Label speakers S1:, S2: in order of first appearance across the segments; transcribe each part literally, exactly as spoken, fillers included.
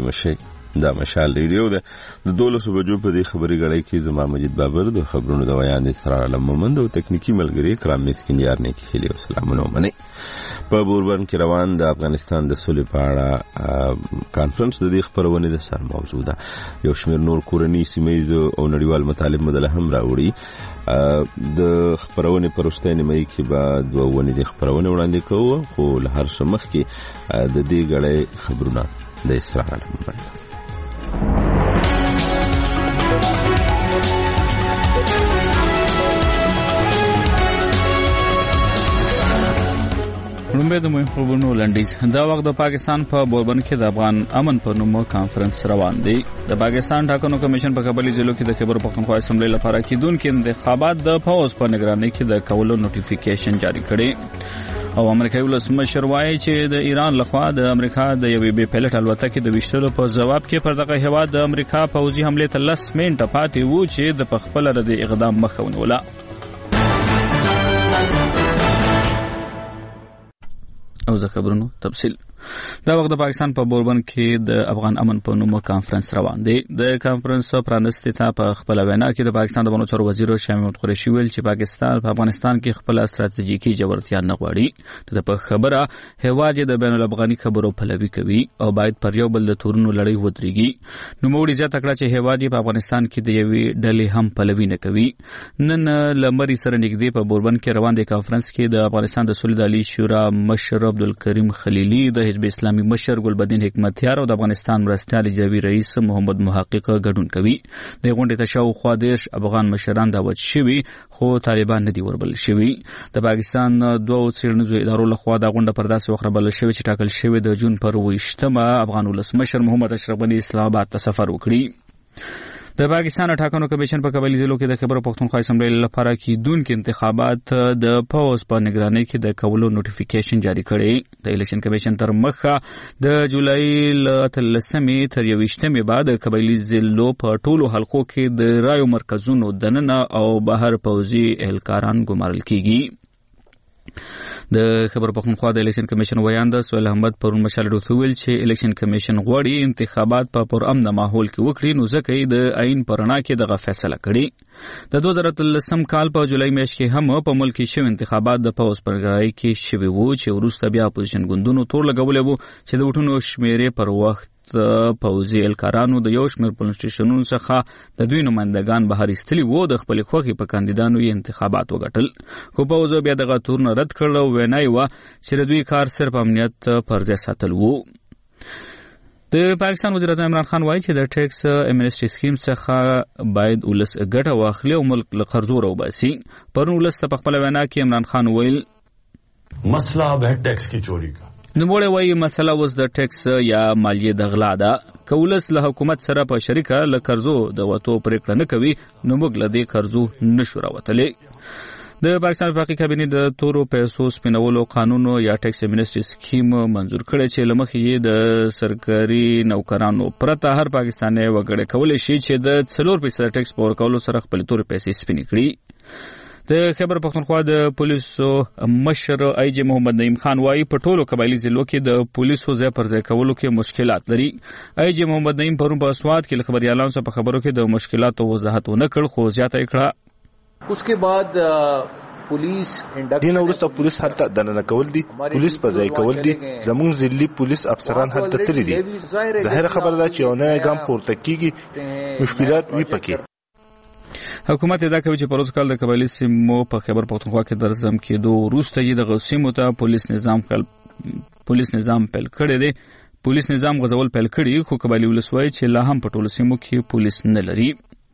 S1: ترجمه شي. دا مشال ریډیو ده د دولسو بجو په دې خبري غړی کې زما مجید بابر د خبرونو د ویان اسرار علم مومند او تکنیکی ملګری کرام مسکینیار نه کې هلي سلامونه منی. په بوربن کې روان د افغانستان د صلح په اړه کانفرنس د دې خبرونه د سر موضوع ده. یو شمېر نور کورنی سیمایز او نړیوال مطالب مدله هم راوړي. د خبرونه پرشتنه مې کې بعد دوونه د خبرونه وړاندې کوو خو له هر څه مخکې د دې غړی خبرونه د اسرار علم مومند.
S2: لومبه د مهم خبرونو لنډیز. دا وخت د پاکستان په بوربن کې د افغان امن په نوم کانفرنس روان دی. د پاکستان ټاکنو کمیشن په قبلي ضلعو کې د خیبر پختونخوا اسمبلی لپاره کېدونکو انتخابات د فوز په نگرانۍ کې د کولو نوټیفیکیشن جاری کړي او امریکایي ولسمشر وایي چې د ایران لخوا د امریکا د یوې بې پایلټ الوتکې د ویشتلو په جواب کې پر دغه هیواد د امریکا پوځي حمله ته لس منټه پاتې وو چې د پخپل رد اقدام مخه ونیوله. او د خبرونو تفصیل. دا وخت د پاکستان په بوربن کې د افغان امن په نوم کانفرنس روان دی. د کانفرنس پرانستې ته په خپل وینا کې د پاکستان د بانو چارو وزیر شاه محمود قریشي ویل چې پاکستان په افغانستان کې خپل ستراتیژیکي جوړتیا نه غواړي. د په خبره هیواد د بین الافغاني خبرو پلوي کوي او باید پر یو بل د تورونو لړۍ ودرېږي. نو موږ زیاته کړه چې هیواد په افغانستان کې د یوې ډلې هم پلوي نه کوي. نن لمري سره نږدې په بوربن کې روان دی کانفرنس کې د افغانستان د صلح علی شورا مشر عبدالکریم خلیلی، د حزب اسلامي مشر ګلبدین حکمتیار او د افغانستان مرستیال اجرایي رئیس محمد محقق ګډون کوي. د غونډې ته شاوخوا دېرش افغان مشران دعوت شوي خو طالبان نه دي وربلل شوي. د پاکستان دوه څېړنیزو ادارو لخوا دا غونډه پر داسې وخت رابلل شوې چې ټاکل شوې د جون پر اوویشتمه افغان ولسمشر محمد اشرف غني اسلام آباد ته سفر وکړي. د پاکستان ټاکنو کمیشن په قبلي ضلعو کې د خیبر پختونخوا اسمبلی لپاره کېدونکو انتخابات د فوز په نگرانۍ کې د کولو نوټیفیکیشن جاری کړي. د الیکشن کمیشن تر مخه د جولای ل اتلسمې تر یویشتمې بعد د قبلي ضلعو په ټولو حلقو کې د رایو مرکزونو دننه او بهر پوځي اهلکاران ګمارل کیږي. د خبر پختونخوا د الیکشن کمیشن ویاند سهیل احمد پرون مشال ډوث ویل چې الیکشن کمیشن غواړي انتخابات په پرامن ماحول کې وکړي نو ځکه یې د عین پرنا کې دغه فیصله کړې. د دوه زره اتلسم کال په جولای میاشت کې هم په ملک کې شوي انتخابات د پوز پرګرای کې شوي وو چې وروسته بیا اپوزیشن ګوندونو تور لګولې وو چې د وټونو شمیرې پر وخت پوځي الکارانو د یو شمېر پولیس سټیشنونو څخه د دوی نمائندګان بهر ایستلي وو. د خپل خوښې په کاندیدانو یې انتخابات وګټل خو پوځ بیا دغه تورونه رد کړل او وینا یې وه چې د دوی کار صرف امنیت پر ځای ساتل وو. د پاکستان وزیر اعظم عمران خان وایي چې د ټیکس امنیسټي سکیم څخه باید ولس ګټه واخلي او ملک له قرضو راوباسي. پرون ولس ته په خپل وینا کې عمران خان ویل
S3: مسله به ټیکس کی چوری کا
S2: نوموړی وایي مسله اوس د ټیکس یا مالیې د غلا ده. که ولس له حکومت سره په شریکه له قرضو د وتو پرېکړه نه کوي نو موږ له دې قرضو نشو راوتلی. د پاکستان وفاقي کابینې د تورو پیسو سپینولو قانون یا ټیکس امنیسټي سکیم منظور کړی چې له مخې یې د سرکاري نوکرانو پرته هر پاکستانی وګړی کولی شي چې د څلور فیصده ټیکس په ورکولو سره خپلې تورې پیسې سپینې کړي. د خیبر پختونخوا د پولیسو مشر آی جی محمد نعیم خان وایي په ټولو قبایلي ضلعو کې د پولیسو ځای پر ځای کولو کې مشکلات لري. آی جی محمد نعیم پرون په سوات کې له خبريالانو سره په خبرو کې د مشکلاتو وضاحت ونه کړ خو زیاته یې کړه.
S4: اس کے بعد پولیس
S5: دین ورسته پولیس هلته دننه کول دي، پولیس په ځای کول دي. زموږ ضلعي پولیس افسران هلته تللي دي. ظاهره خبره ده چې یو نوی ګام پورته کیږي، مشکلات وي پکې.
S2: حکومت ادعا کوي چې پروسه کال د قبایلي سیمو په خیبر پختونخوا کې د رزم کېدو وروسته یې د سیمو ته پولیس نظام کل پولیس نظام پیل کړی دی. پولیس نظام غزول پیل کړي خو قبایلي ولسوالۍ چې لا هم په ټولو سیمو کې پولیس نه لري.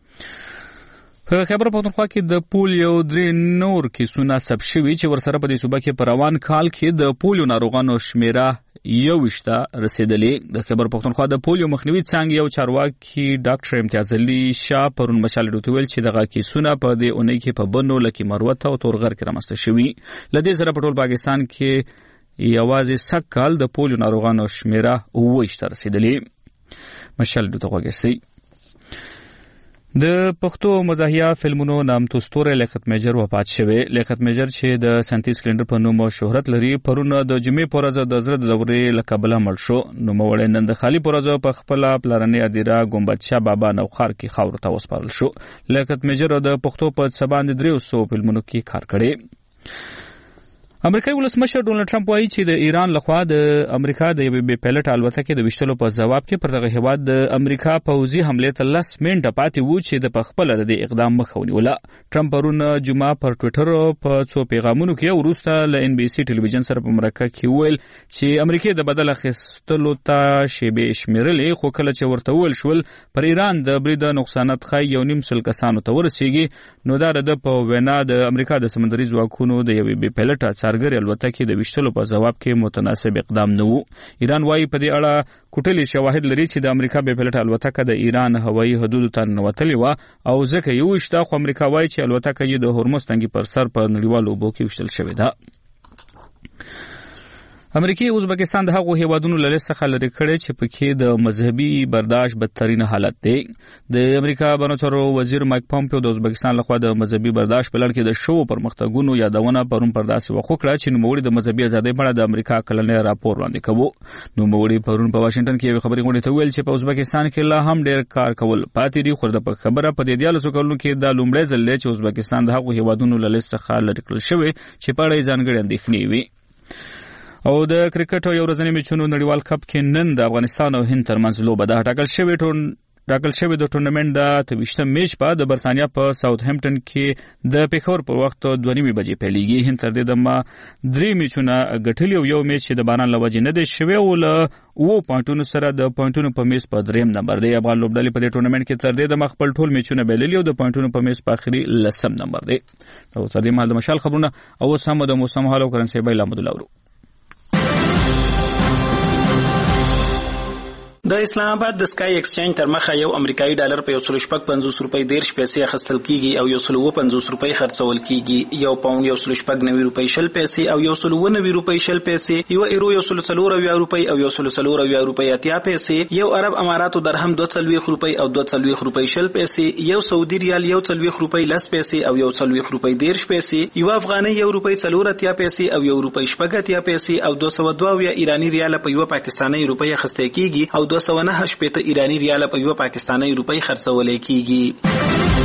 S2: په خیبر پختونخوا کې د پولیو درې نور کیسونه ثبت شوي چې ورسره په دې صوبه کې په روان کال کې د پولیو ناروغانو شمیره یو وشته رسیدلې. د خیبر پختونخوا د پولیو مخنیوي څانګې یو چارواکي ډاکټر امتیاز علي شاه پرون مشال ډوث ویل چې دغه کیسونه په دې اونۍ کې په بنو لکه مروت او تورغر کې رامنځته شوي. له دې سره په ټول پاکستان کې یوازې سږ کال د پولیو ناروغانو شمیره اوه وشته رسیدلې. مشال ډوث وګورئ. د پښتو مزاحیه فلمونو نامتو ستوری لیاقت میجر وفات شوی. لیاقت میجر چې د سنتیس کلندر په نوم شهرت لري پرون د جمعې په ورځ د زړه د دورې له کبله مړ شو. نوموړی نن د خالي په ورځ په خپله پلرنۍ هدیره ګمبد شاه بابا نوخار کې خاورو ته وسپارل شو. لیاقت میجر د پښتو په څه باندې درې سوه فلمونو کې کار کړی. امریکایي ولسمشر ډونالډ ټرمپ وایي چې د ایران لخوا د امریکا د یوې بې پیلټ الوتکې د ویشتلو په ځواب کې پر دغه هیواد د امریکا پوځي حملې ته لس منټه پاتې وو چې د پخپله د دې اقدام مخه ونیوله. ټرمپ پرون جمعه پر ټویټر په څو پیغامونو کې وروسته له ان بي سي ټلویزیون سره په مرکه کې ویل چې امریکا د بدل اخیستلو ته شیبې شمیرلې، خو کله چې ورته ویل شول پر ایران د برید نقصانات ښایي یو نیم سل کسانو ته ورسیږي، نو دا د په وینا د امریکا د سمندري ځواکونو د یوې بې پیلټه څارګرې الوتکې د ویشتلو په ځواب کې متناسب اقدام نه وو. ایران وايي په دې اړه کوټلي شواهد لري چې د امریکا بې پیلټه الوتکه د ایران هوایي حدودو ته ننوتلې وه او ځکه یې وویشته، خو امریکا وايي چې الوتکه یې د هرمز تنګي پر سر په نړیوالو اوبو کې ویشتل شوې ده. امریکای ازبکستان د هغو هیوادونو له لیست څخه لرې کړی چې پکې د مذهبي برداشت بدترین حالت دی. د امریکا بهرنیو چارو وزیر مایک پامپیو د ازبکستان لخوا د مذهبي برداشت په لړ کې د شوو پرمختګونو یادونه پرون پر داسې وخت وکړه چې نوموړي د مذهبي ازادۍ په اړه د امریکا کلنی راپور وړاندې کوو. نوموړي پرون په واشنگټن کې یوې خبري غونډې ته ویل چې په ازبکستان کې لا هم ډېر کار کول پاتې دي، خو د خبره په دې دیالسو کلونو کې دا لومړی ځل دی چې ازبکستان د هغو هیوادونو له لیست څخه لرې کړل شوی چې په اړه یې ځانګړې اندېښنې وي. او د کرکټ یو ورځنی میچونو نړیوال کپ کې نن د افغانستان او هند ترمنځ لوبه ده. ټاکل شوی ټون ټاکل شوی د ټورنمنت د اته ویشتم میچ په د برتانیا په ساوث همپټن کې د پیښور په وخت دوه نیمې بجې پیلېږي. هند تر دې دمه درې میچونه ګټلي او یو میچ د باران له وجې نه دی شوی او له اوو پوینټونو سره د پوینټونو په میز په دریم نمبر دی. افغان لوبډلې په دې ټورنمنت کې تر دې دمه خپل ټول میچونه بایللي او د پوینټونو په میز په اخري لسم نمبر دی. او څه دې مهال د مشال خبرونه او اوس هم د موسم حال او کرنسي بیل احمد الله ورو.
S6: د اسلام آباد د سکای ایکسچینج تر مخه یو امریکایي ډالر په یو سل شپږ پنځوس روپۍ دیرش پیسې اخیستل کیږي او یو سل اووه پنځوس روپۍ خرڅول کیږي. یو پاوند یو سل شپږ نوي روپۍ شل پیسې او یو سل اووه نوي روپۍ شل پیسې، یو ایرو یو سل څلور اویا روپۍ او یو سل څلور اویا روپۍ اتیا پیسې، یو عرب اماراتو درهم دوه څلوېښت روپۍ او دوه څلوېښت روپۍ شل پیسې، یو سعودي ریال یو څلوېښت روپۍ لس پیسې او یو څلوېښت روپۍ دیرش پیسې، یو افغاني یو روپۍ څلور اتیا پیسې او یو روپۍ شپږ اتیا پیسې او دوه سوه دوه اویا ایراني ریال په یو پاکستاني روپۍ اخیستل کیږي او دوه سوه نهه شپېته ایرانی ریال په یو پاکستاني روپۍ خرڅول کیږي.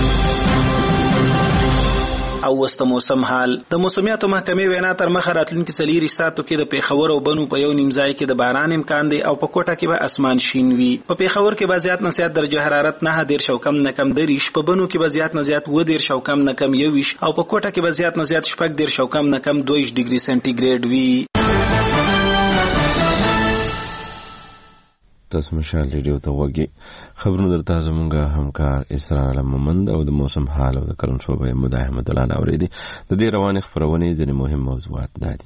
S6: او وسط موسم حال د موسمیاتو محکمې وینا تر مخه راتلونکي څلور ساعتو کې د پیښور او بنو په یو نیم ځای کې د باران امکان دی او په کوټه کې به اسمان شین وي. په پیښور کې به زیات نه زیات درجه حرارت نه دېرش او کم نه کم دریش، په بنو کې به زیات نه زیات اووه دېرش او کم نه کم یوویشت او په کوټه کې به زیات نه زیات شپږ دېرش او کم نه کم دوه ویشت ډیګري سنټیګریډ وي.
S1: تاسو مشال ریډیو ته وګورئ. خبرونه درته زموږ همکار اسرار علممند او د موسم حال او د کلن شوبه مداحمت الله اوریدي. د دې روانې خبرونه ځینې مهم موضوعات دي.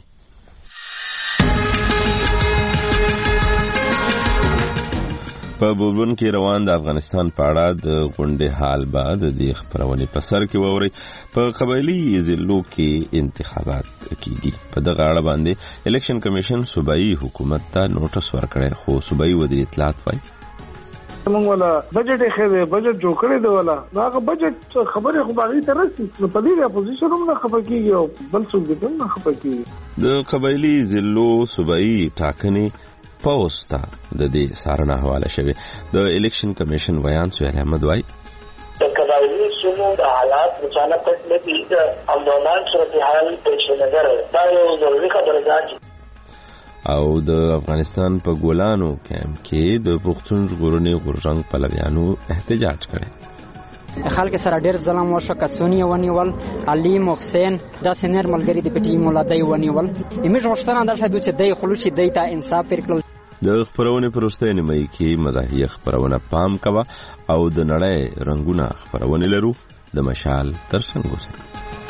S1: په بولبون کې روان د افغانستان په اړه د غونډې حال بعد د دې خبرونه په سر کې ووري. په قبایلی ضلعو کې انتخابات کیږي. په دغه اړه باندې الیکشن کمیشن صوبایي حکومت ته نوټس ورکړی، خو صوبایي وزیر اطلاعات وايي
S7: موږ ولا بجټ یې خېده بجټ جوړ کړی دی ولا هغه بجټ خبره خو باغی ته رسي نو په دې اپوزیشن هم نه خپکیږي او بل څوک دې نه خپکیږي. د
S1: قبایلی ضلعو صوبایي ټاکنې پوسټا د دې سارنه حواله شوی. د الیکشن کمیشن ویان سهیل احمد وايي
S8: د قبایلی سیمو د حالات مچانه پټ نه دي او نورمال صورتحال پیش نظر دا یو ضروري خبره ده.
S1: او د افغانستان په ګولانو کیمپ کې د پښتون ژغورنې غورځنګ پلویانو احتجاج کړی.
S9: خلک سره ډېر ظلم وشو، کسونی ونیول، علي محسن دا سینر ملګری د پټي مولا دی ونیول. ایمه غوښتنه ده چې دی خلوشي دی ته انصاف ورکړل.
S1: د خبرونه پروسته نیمه کې مزاحیه خبرونه پام کوا او د نړۍ رنگونه خبرونه لرو د مشال ترڅنګ وسه.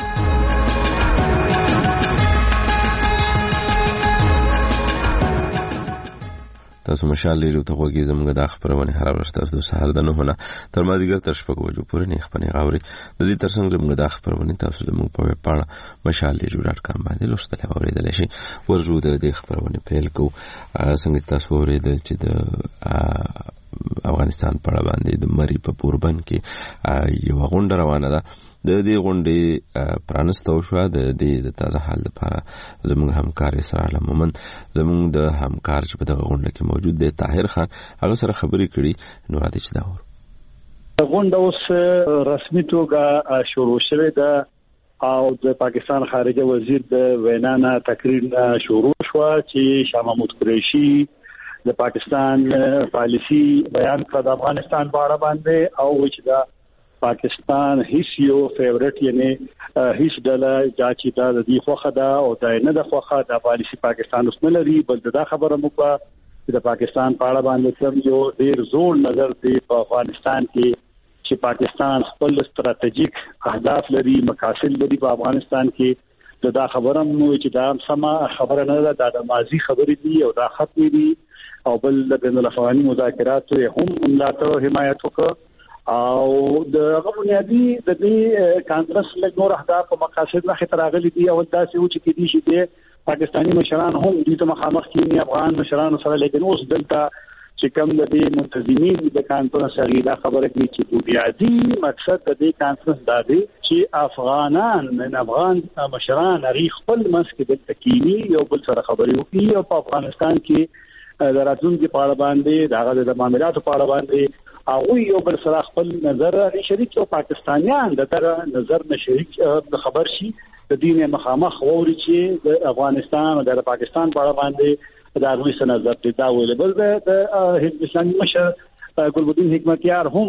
S1: تاسو مشال لري ته وګورئ زموږ د خبرونه هر ورځ تاسو سهار د نه نه تر مازیګر تر شپږ بجو پورې نه خپنه غاوري. د دې ترڅنګ زموږ د خبرونه تاسو زموږ په ویب پاڼه مشال لري ډاټ کام باندې لوستل او اوریدل شي. ورجو د دې خبرونه پیل کو څنګه تاسو اوریدل چې د افغانستان په اړه باندې د مری په پوربند کې یو غونډه روانه ده. د دې غونډې پرانستو شو د دې د تازه حال لپاره زموږ همکار اسرار مومند زموږ د همکار چې په دغه غونډه کې موجود دی طاهر خان هغه سره خبرې کړي. نو راځي چې دا ور
S10: غونډه اوس رسمي توګه شروع شوه ده او د پاکستان خارجه وزیر د وینا نه تقریر شروع شو چې شاه محمود قریشي د پاکستان پالیسی بیان کړ د افغانستان په اړه باندې او چې دا پاکستان هیڅ یو فیورټ یعنی هیڅ ډله چې دا د دې خوخه ده او دا نه د خوخه د پالیسی پاکستان اوس نه لري بل دا خبره مو چې د پاکستان په اړه باندې کوم یو ډیر زوړ نظر دی په افغانستان کې چې پاکستان خپل ستراتیژیک اهداف لري مقاصد لري په افغانستان کې دا خبره مو چې دا سم خبره نه ده د ماضي خبرې دي او دا ختم دي او بل د بین الافغاني مذاکرات هم ملاتړ حمایت وکړه او د غوښنیادي د دې کانګرس له نور اهداف او مقاصد نه خطرغلي دي او داسې و چې کېدي شي د پاکستاني مشران هم د ته مخامخ کېنی افغان مشران سره لیکن اوس دلته چې کوم د دې منتظمین د کانګرس غیلا خبره کوي چې بنیادی مقصد د دې کانګرس دا دی چې افغانان من افغان مشران ری خپل مسک د تکینی یو بل سره خبرې وکړي او په افغانستان کې د راتلونکي په اړه باندې دغه د معاملاتو په اړه باندې او یو بل سره خپل نظر شریک او پاکستانیان دغه نظر نه شریک خبر شي د دین مخامخ ووري چې د افغانستان او د پاکستان په اړه باندې دا غوښتنه سره نظر دی دا ویل بل د حزب اسلامي مشر ګلبدین حکمتیار هم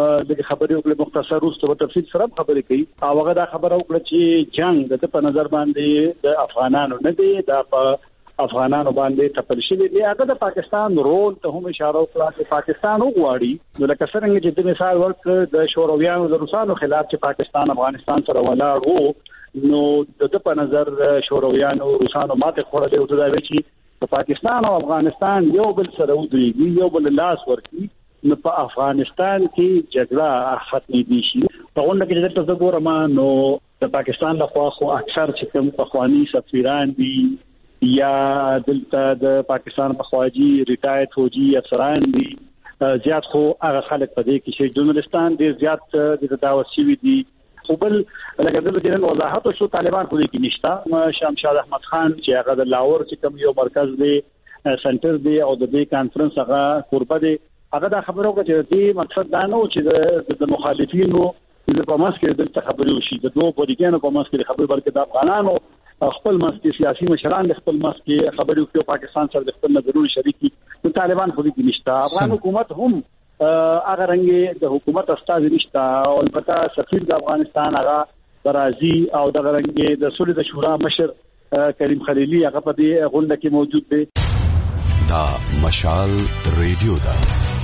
S10: د خبرې وکړه مختصر او په تفصیل سره خبرې کوي او هغه دا خبره وکړه چې جنگ د په نظر باندې د افغانانو نه دی دا په افغانانو باندې تپل شوی دی هغه د پاکستان رول ته هم اشاره وکړه چې پاکستان وغواړي نو لکه څنګه چې د مثال ورک د شورویانو د روسانو خلاف چې پاکستان افغانستان سره ولاړ وو نو د په نظر شورویانو روسانو ماته خوړلې او دا وی چې پاکستان او افغانستان یو بل سره ودرېږي یو بل لاس ورکړي نو په افغانستان کې جګړه ختمې دي شي په غونډه کې چې تاسو ګورم نو د پاکستان لخوا خو اکثر چې کوم پخوانی سفیران دي یا دلته د پاکستان په خواجی ریټایر فوجي افسران دي زیات خو هغه خلک په دې کې چې جورنالستان ډیر زیات د دعوت شوی دي خو بل لکه د دې وضاحت شو طالبان خو دې کې نشته شمشاد احمد خان چې هغه د لاهور چې کوم یو مرکز دی سنټر دی او د دې کانفرنس هغه قربه دی هغه دا خبرو کوي چې دې مقصد دا نه و چې د مخالفینو د په ماسکې د خبرو شي د دوه بریګانو په ماسکې خبرو بلکې د افغانانو خپل مستی سیاسي مشران د خپل مستی خبرې کوي پاکستان سره د خپل نظرونو شریکي نو طالبان خو دې نشته افغان حکومت هم هغه رنګ د حکومت استاد نشته او البته سفیر د افغانستان هغه برازي او د رنګ د سولې د شورا مشر کریم خلیلی هغه په دې غونډه کې موجود دی.
S11: دا مشال ریډیو دا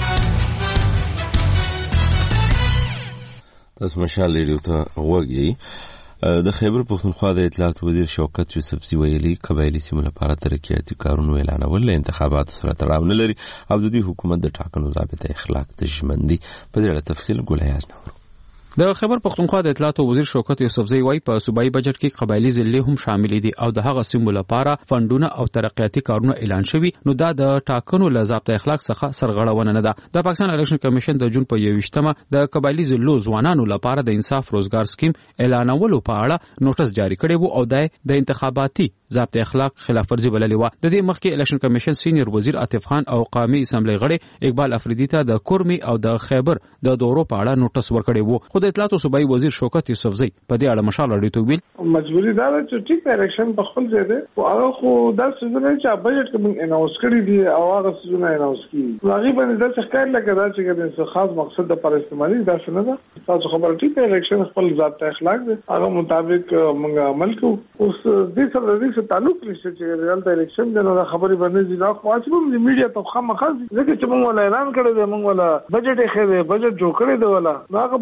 S1: تاسو مشال ریډیو ته وګورئ. د خیبر پښتونخوا د اطلاعات وزیر شوکت یوسفزي ویلي قبایلی سیمو لپاره ترقیاتي کارونو اعلانول له انتخاباتو سره تړاو نه لري او د دې حکومت د ټاکنو ضابطه اخلاق ته ژمن دي. په دې اړه تفصیل ګولایاز نور
S2: د خیبر پښتونخوا د اطلاعات وزیر شوکت یوسفزي وايي په صوبایي بجټ کې قبایلی ضلع هم شامل دي او د هغه سیمو لپاره فندونه او ترقیاتي کارونه اعلان شوي نو دا د ټاکنو له ضابطه اخلاق څخه سرغړونه نه ده. د پاکستان الیکشن کمیشن د جون په یوویشتمه د قبایلی ضلع ځوانانو لپاره د انصاف روزګار سکیم اعلانولو په اړه نوټس جاری کړی وو او د انتخاباتي ضابطه اخلاق خلاف ورزي بللې و. د دې مخکې الیکشن کمیشن سینیئر وزیر عاطف خان او قومي اسمبلی غړي اقبال افریدي ته د کورمي او د خیبر د دورو په اړه نوټس ورکړی وو. خو د اطلاعات صوبایي وزیر شوکت یوسفزي په دې اړه مشال اړیتو ویل
S7: مجبوری دا چې ټیک الیکشن په خپل ځای دی او هغه خو دا څه چې بجټ کې اناونس کړی دی او هغه څه نه اناونس کیږي هغه باندې دا څه کار لکه دا چې د خاص مقصد لپاره استعمالي دا څه نه ده تاسو خبر ټیک الیکشن خپل ضابطه اخلاق دی هغه مطابق موږ عمل کوو اوس دې سره دې تعلق لري چې ریال الیکشن د خبرې باندې ځلا خو چې موږ میډیا ته خامخا ځکه چې موږ ولا اعلان کړی دی موږ ولا بجټ یې خېده بجټ جوړ کړی دی ولا هغه بجټ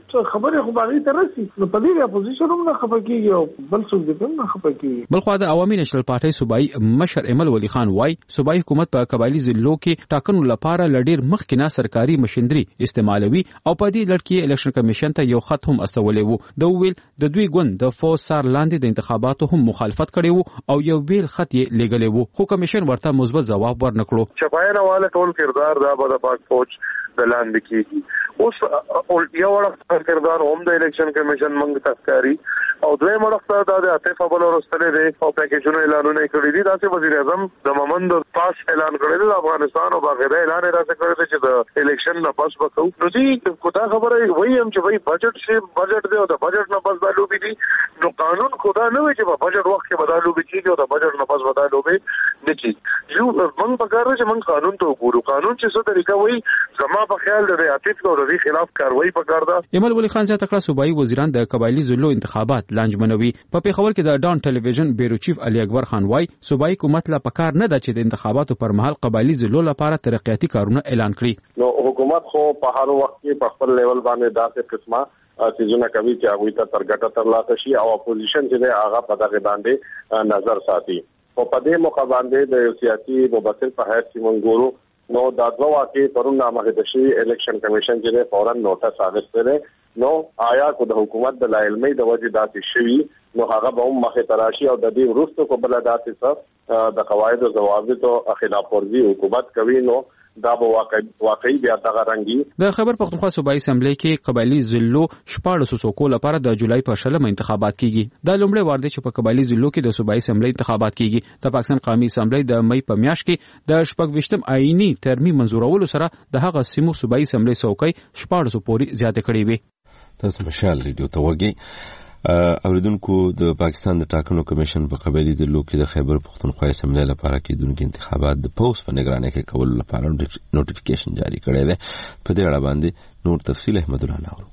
S7: څه خبره خو باندې ترسي نو په دې اپوزیشن هم نه خپکیږي او بل څه دې نه خپکیږي.
S12: بل خو د عوامي نېشنل پارټي صوبایي مشر ایمل ولی خان وای صوبایي حکومت په قبایلی ضلعو کې ټاکنو لپاره لډیر مخکینه سرکاري مشندري استعمالوي او په دې لړ کې الیکشن کمیشن ته یو خط هم استولې وو. د ویل د دوی ګوند د فوز سار لاندې د انتخاباتو هم مخالفت کړي وو او یو بیل خط یې لګلې وو خو کمیشن ورته مثبت جواب ورنکړو.
S13: چپایره والا ټول کردار دا به د پاک فوج د لاندې کیږي. اوس یو وړ کردار هم د الیکشن کمیشن منګ تاسکاري او دوی مړخته د عاطف ابل ورستلې دي او پیکیجونه اعلانونه کړی دي. داسې وزیر اعظم د ممند پاس اعلان کړی دی افغانستان او باغره اعلان راځي کړی دی چې د الیکشن نه پاس وکړو. نو دي کوتا خبره وایي هم چې وایي بجټ شي بجټ دی او د بجټ نه پاس دالو بي دي. نو قانون خدا نه وي چې په بجټ وخت کې بدلو بي کیږي او د بجټ نه پاس بدلو بي نه کیږي. یو موږ په کار چې موږ قانون ته وګورو. قانون چې څه طریقه وایي زما په خیال د عاطف او د خلاف کاروایی پکار ده.
S12: ایمل ولی خان زیاته کړه صوبایي وزیران د قبایلی ضلعو انتخابات لانجمنوي. په پیښور کې د ډان ټلویزیون بیرو چیف علي اکبر خان وای صوبایي حکومت لا پکار نه ده چې د انتخاباتو پر مهال قبایلی ضلعو لپاره ترقیاتي کارونه اعلان کړي.
S13: نو حکومت خو په هر وخت کې په خپل لیول باندې داسې قسمه سيزونه کوي چې هغه ته ترګټه ترلاته شي او اپوزیشن چې هغه په دغه باندې نظر ساتي. او په دې موقع باندې د سیاسي مبصر په حیث کې منګورو نو دا دوه واقعي پرون نامه شي الیکشن کمیشن چې فورا نوټس اغستره نو آیا کو د حکومت د لایلمۍ د وجې داسې شوي نو هغه به هم مخه تراشي او د دې وروسته کو بل داسې څه د قواعد او ضوابط او خلاف ورزي حکومت کوي نو دا به واقعي واقعي بیا دغه رنګي.
S12: د خبر پختونخوا صوبایي اسمبلی کې قبایلی ضلعو شپږ سوکو لپاره د جولای په شلم انتخابات کیږي. دا لومړی وار دی چې په قبایلی ضلعو کې د صوبایي اسمبلی انتخابات کیږي. د پاکستان قومي اسمبلی د مې په میاشت کې د شپږ ویشتم آئینی ترمیم منزورولو سره د هغه سیمو صوبایي اسمبلی څوکۍ شپږ سو پورې زیاتې کړې وي.
S1: تاسو مشال ریډیو ته وګورئ. اوریدونکو د پاکستان د ټاکنو کمیشن په قبایلی ضلعو کې د خیبر پختونخوا اسمبلی لپاره کېدونکو انتخابات د پوس په نگرانۍ کې کولو لپاره نوټیفیکیشن جاری کړی دی. په دې اړه باندې نور تفصیل احمد الله ناورو.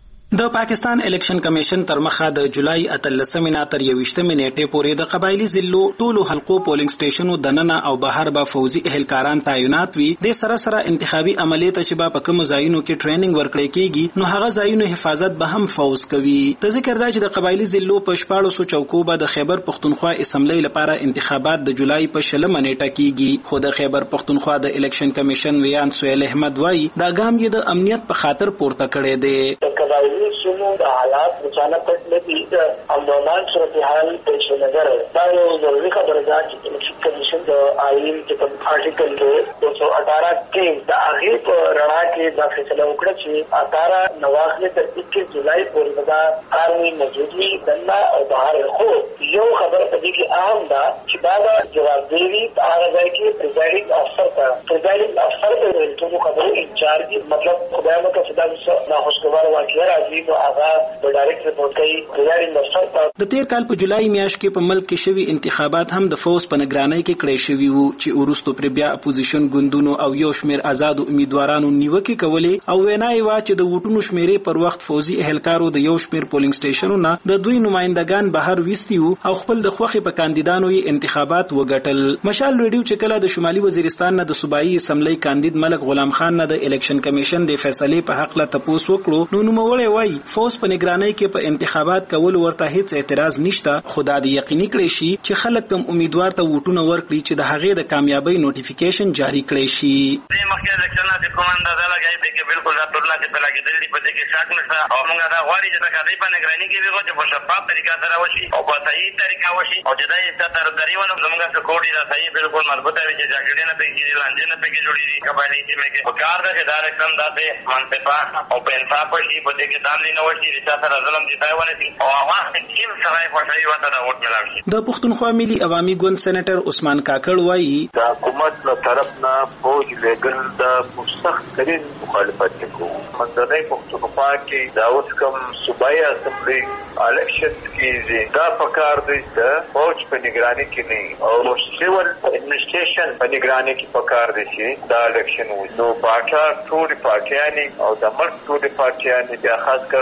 S6: د پاکستان الیکشن کمیشن تر مخه د جولای اتلسمې نه تر یوویشتمې نیټې پورې د قبایلی ضلعو ټولو حلقو پولینګ سټیشنو دننه او بهر به فوزي اهلکاران تعینات وي. د سره سره انتخابي عملیات چې به په کوم ځایونو کې ټریننګ ورکړی کیږي نو هغه ځایونو حفاظت به هم فوز کوي. د ذکر دا چې د قبایلی ضلعو په شپږ سو چوکو به د خیبر پختونخوا اسمبلی لپاره انتخابات د جولای په شلمه نیټه کیږي. خو د خیبر پختونخوا د الیکشن کمیشن ویان سهیل احمد وایي دا ګام یې د امنیت په خاطر پورته کړی دی.
S8: شنو د حالات مچانه پټ لګي د امنان صورتحال پیش نظر دا یو ضروري خبره ده چې الیکشن کمیشن د آئین کې په آرټیکل کې دو سو اٹھارہ کې د هغه په رڼا کې دا فیصله وکړه چې اٹھارہ نواخله تر اکیس جولای پورې دا قانوني موجودي دنه او بهر خو یو خبره په دې کې اهم ده چې دا جوابداري هغه ځای کې پریزایډینګ افسر ته پریزایډینګ افسر ته ټول خبرو انچارج مطلب خدای مو ته صدا ناخوشگوار واقعه راځي نو هغه د ډایرکټ رپورټ کوي پریزایډینګ افسر ته.
S6: د تیر کال په جولای میاشت کې په ملک کې شوی انتخابات هم د فوز په نگرانۍ کې کړی شوی وو چې ورستو پر بیا اپوزیشن ګوندونو او یو شمیر آزاد امیدوارانو نیوکه کولې او وینای وا چې د ووټونو شمیرې پر وخت فوزي اهلکارو د یو شمیر پولینګ سټیشنونو د دوی نمائندگان بهر وستیو او خپل د خوخي په کاندیدانو یې انتخابات وګټل. مشال ریډیو چې کله د شمالي وزیرستان نه د صوبایي اسمبلی کاندید ملک غلام خان نه د الیکشن کمیشن د فیصلې په حق لا تپوس وکړو نو نوموړی وایي فوز په نگرانۍ کې په انتخابات کول ورته هیڅ اعتراض نشته. خدا دې یقیني کړی شي چې خلک کوم امیدوار ته ووټونه ورکړي چې د هغې د کامیابی نوټیفیکیشن جاری کړی شي.
S14: د مخکې الیکشن د کوماندا دا لګای دی چې بالکل دا ټولنه چې په لګیدل دي په دې کې شک نشته او موږ دا غواړي چې د کډې په نگرانۍ کې ویغو چې په شفاف طریقه سره وشي او په صحیح طریقه وشي او چې دا یې ستر دریونه زموږ سکوډي دا صحیح بالکل مضبوطه وي چې جګړې نه پکې دي لاندې نه پکې جوړې دي قبایلی چې مګه په کار ده چې دا الیکشن داسې منصفه او په انصاف وشي په دې کې دام نه وشي چې سره ظلم دي ځای ونه دي او هغه ټیم سره ورته وته دا وټ ملام شي.
S6: د پښتونخوا ملي عوامي ګوند سېنیټر عثمان کاکړ وایي
S15: د حکومت له طرف نه فوج لګل د سخت ترين مخالفت کوي. منځنۍ پښتونخوا کې دا اوس کوم صوبایي اسمبلی الیکشن کې دا پکار دی چې فوج په نگرانۍ کې نه او سیول اډمنسټریشن په نگرانۍ کې پکار دی چې دا الیکشن وي. نو پاټا ټول پارټیانی او د مرګ ټول پارټیانی د خاص کر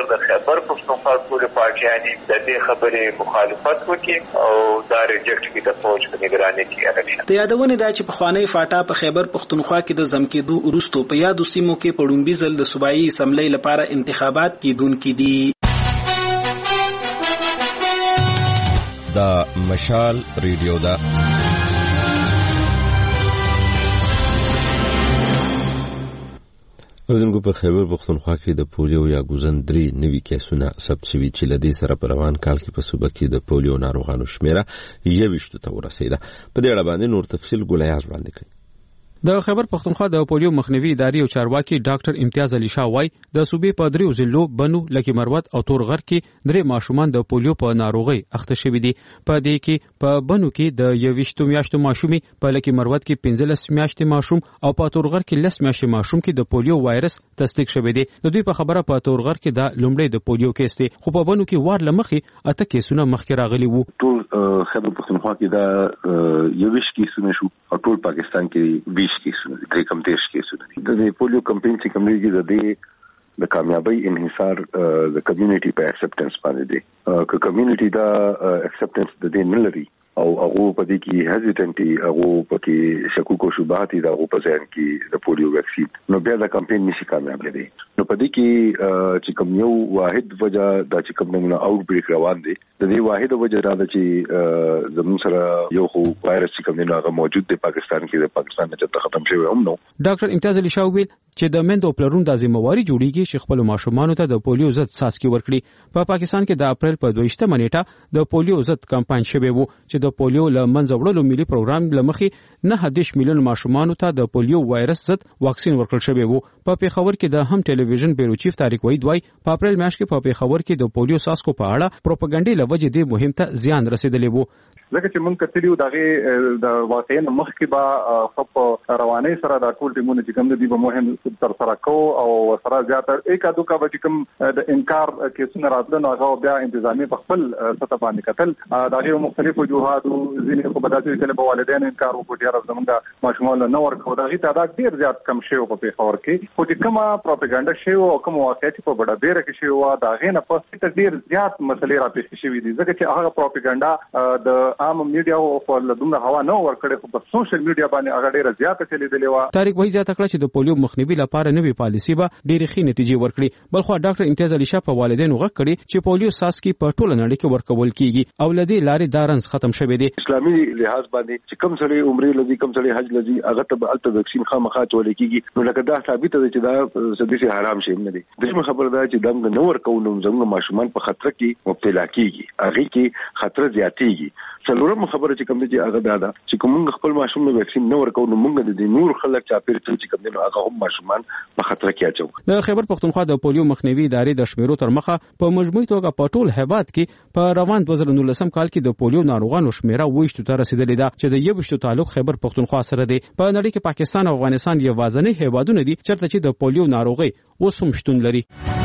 S15: د خیبر پښتونخوا ټول پارټیانې د دې خبرې مخالفت وکړي او دا ریجکټ کړي د فوج په نگرانۍ کې الیکشن.
S6: د یادونه دا چې په خوانی فاټا په خیبر پښتونخوا کې د ځمکېدو وروسته په یادو سیمو کې په لومړي ځل د صوبایي اسمبلی لپاره انتخابات کیدونکي دي.
S11: دا مشال ریډیو دا
S1: ودونکو په خیبر پښتونخوا کې د پولیو یا ګوزن درې نوي کیسونه ثبت شوي چې له دې سره په روان کال کې په صوبه کې د پولیو ناروغانو شمیره یویشتو ته ورسېده. په دې اړه باندې نور تفصیل ګولیاز وړاندې کوي.
S12: د خیبر پښتونخوا د پولیو مخنیوي ادارې او چارواکي ډاکټر امتیاز علي شاه وای د صوبې په دریو ضلعو بنو لکي مروت او تورغر کې درې ماشومان د پولیو په ناروغي اخته شوي دي. په دې کې په بنو کې د یویشتو میاشتو ماشومي، په لکي مروت کې پنځلس میاشتې ماشوم او په تورغر کې لس میاشتې ماشوم کې د پولیو وایرس تصدیق شوی دی. د دوی په خبره په تورغر کې دا لومړی د پولیو کیس دی، خو په بنو کې وار لمخې اته کیسونه مخکې راغلي وو.
S16: ټول خیبر پښتونخوا کې دا یویش کیسونه شو او ټول پاکستان کې بیس کیسونه دي، درې کم دیش کیسونه دي. د پولیو کمپین چې کوم دی د دې د کامیابی انحصار د کمیونټي په اکسپټنس باندې دی. که کمیونټي دا اکسپټنس د دې نه لري او هغه په دې کې هزیټنټي، هغه په کې شکوک او شبهات دي، هغه په ځان کې د پولیو ویکسین نو بیا دا کمپین نشي کامیاب دی. نو په دې کې چې کوم یو واحد وجہ دا چې کوم نمونه آوټ بریک روان دی، د دې واحد وجہ دا چې زموږ سره یو خو وایرس چې کوم نه هغه موجود دی پاکستان کې، د پاکستان نه چې ختم شوی هم نو.
S12: ډاکټر امتیاز علي شاه ویل چې د مندو پلرون د ذمہواری جوړیږي چې خپل ماشومان ته د پولیو ضد څاڅکي ورکړي. په پا پاکستان کې د اپریل په دویشتمه نیټه د پولیو ضد کمپاین شوی وو چې د پولیو له منځه وړلو ملي پروګرام لمخې نه دېرش میلیون ماشومان ته د پولیو وایرس ضد واکسین ورکړل شوی وو. په پیښور کې د هم ټلویزیون بیرو چیف طارق وحید وای په اپریل میاشت کې په پیښور کې د پولیو څاڅکو په اړه پروپاګاندا لوجه د مهم ته زیان رسیدلی وو.
S17: لکه چې مونږ کتلیو دغه د واقعین مخکې به خپ رواني سره د ټول ټیمونو چې کوم دي به مهم تر سره کو او سره زیاتره یک ادو کا چې کوم د انکار کیسونه راتلل نو هغه بیا انتظامی په خپل سطح باندې کتل دغه مختلفو جوهات او ځینې په بداتې کې به والدین انکار وکړي راځي زمونږ ماشومان نه ورکو دغه تعداد ډیر زیات کم شوی په پیښور کې، خو چې کومه پروپاګاندا شوی او کوم واقعیت په بڑا ډیر کې شوی و دغه نه پسته ډیر زیات مسلې راپېښ شوې دي ځکه چې هغه پروپاګاندا د عام میډیا او په لدومره هوا نه ورکړي خو په سوشل میډیا باندې هغه ډیره زیاته چلیدلې و.
S12: طارق وحید زیاته کړه چې د پولیو مخنیوي لپاره نوې پالیسي به ډېرې ښې نتیجې ورکړي. بلخو ډاکټر امتیاز علي شاه په والدینو غږ کړي چې پولیو څاڅکي په ټوله نړۍ کې ورکول کیږي او لدې لارې دارنس ختم شوی دی.
S16: اسلامي لحاظ باندې چې کم سړی عمرې لذي کم سړی حج لذي هغه ته الته ویکسین خامخا چولې کیږي نو لکه دا ثابت دی چې دا سدي حرام شي نه دي. دغه خبره ده چې دغه نو ورکول زموږ ماشومان په خطر کې مبتلا کیږي، هغه کې خطر زیاتېږي. څلورم خبره چې کوم دي هغه دا ده چې کوم خپل ماشوم نو ویکسین نه ورکو نو موږ د نور خلک چا پیر چې کوم دي هغه هم ماشومان په خطر کې اچو.
S12: د خیبر پښتونخوا د پولیو مخنیوي ادارې د شمیرو تر مخه په مجموعي توګه په ټول هیواد کې په روان دوه زره نولسم کال کې د پولیو ناروغانو شمیره وښتو ته رسیدلې ده چې د یوشتو تعلق خیبر پښتونخوا سره دی. په نړۍ کې پاکستان او افغانستان یوازینی هیوادونه دي چیرته چې د پولیو ناروغي اوس هم شتون لري.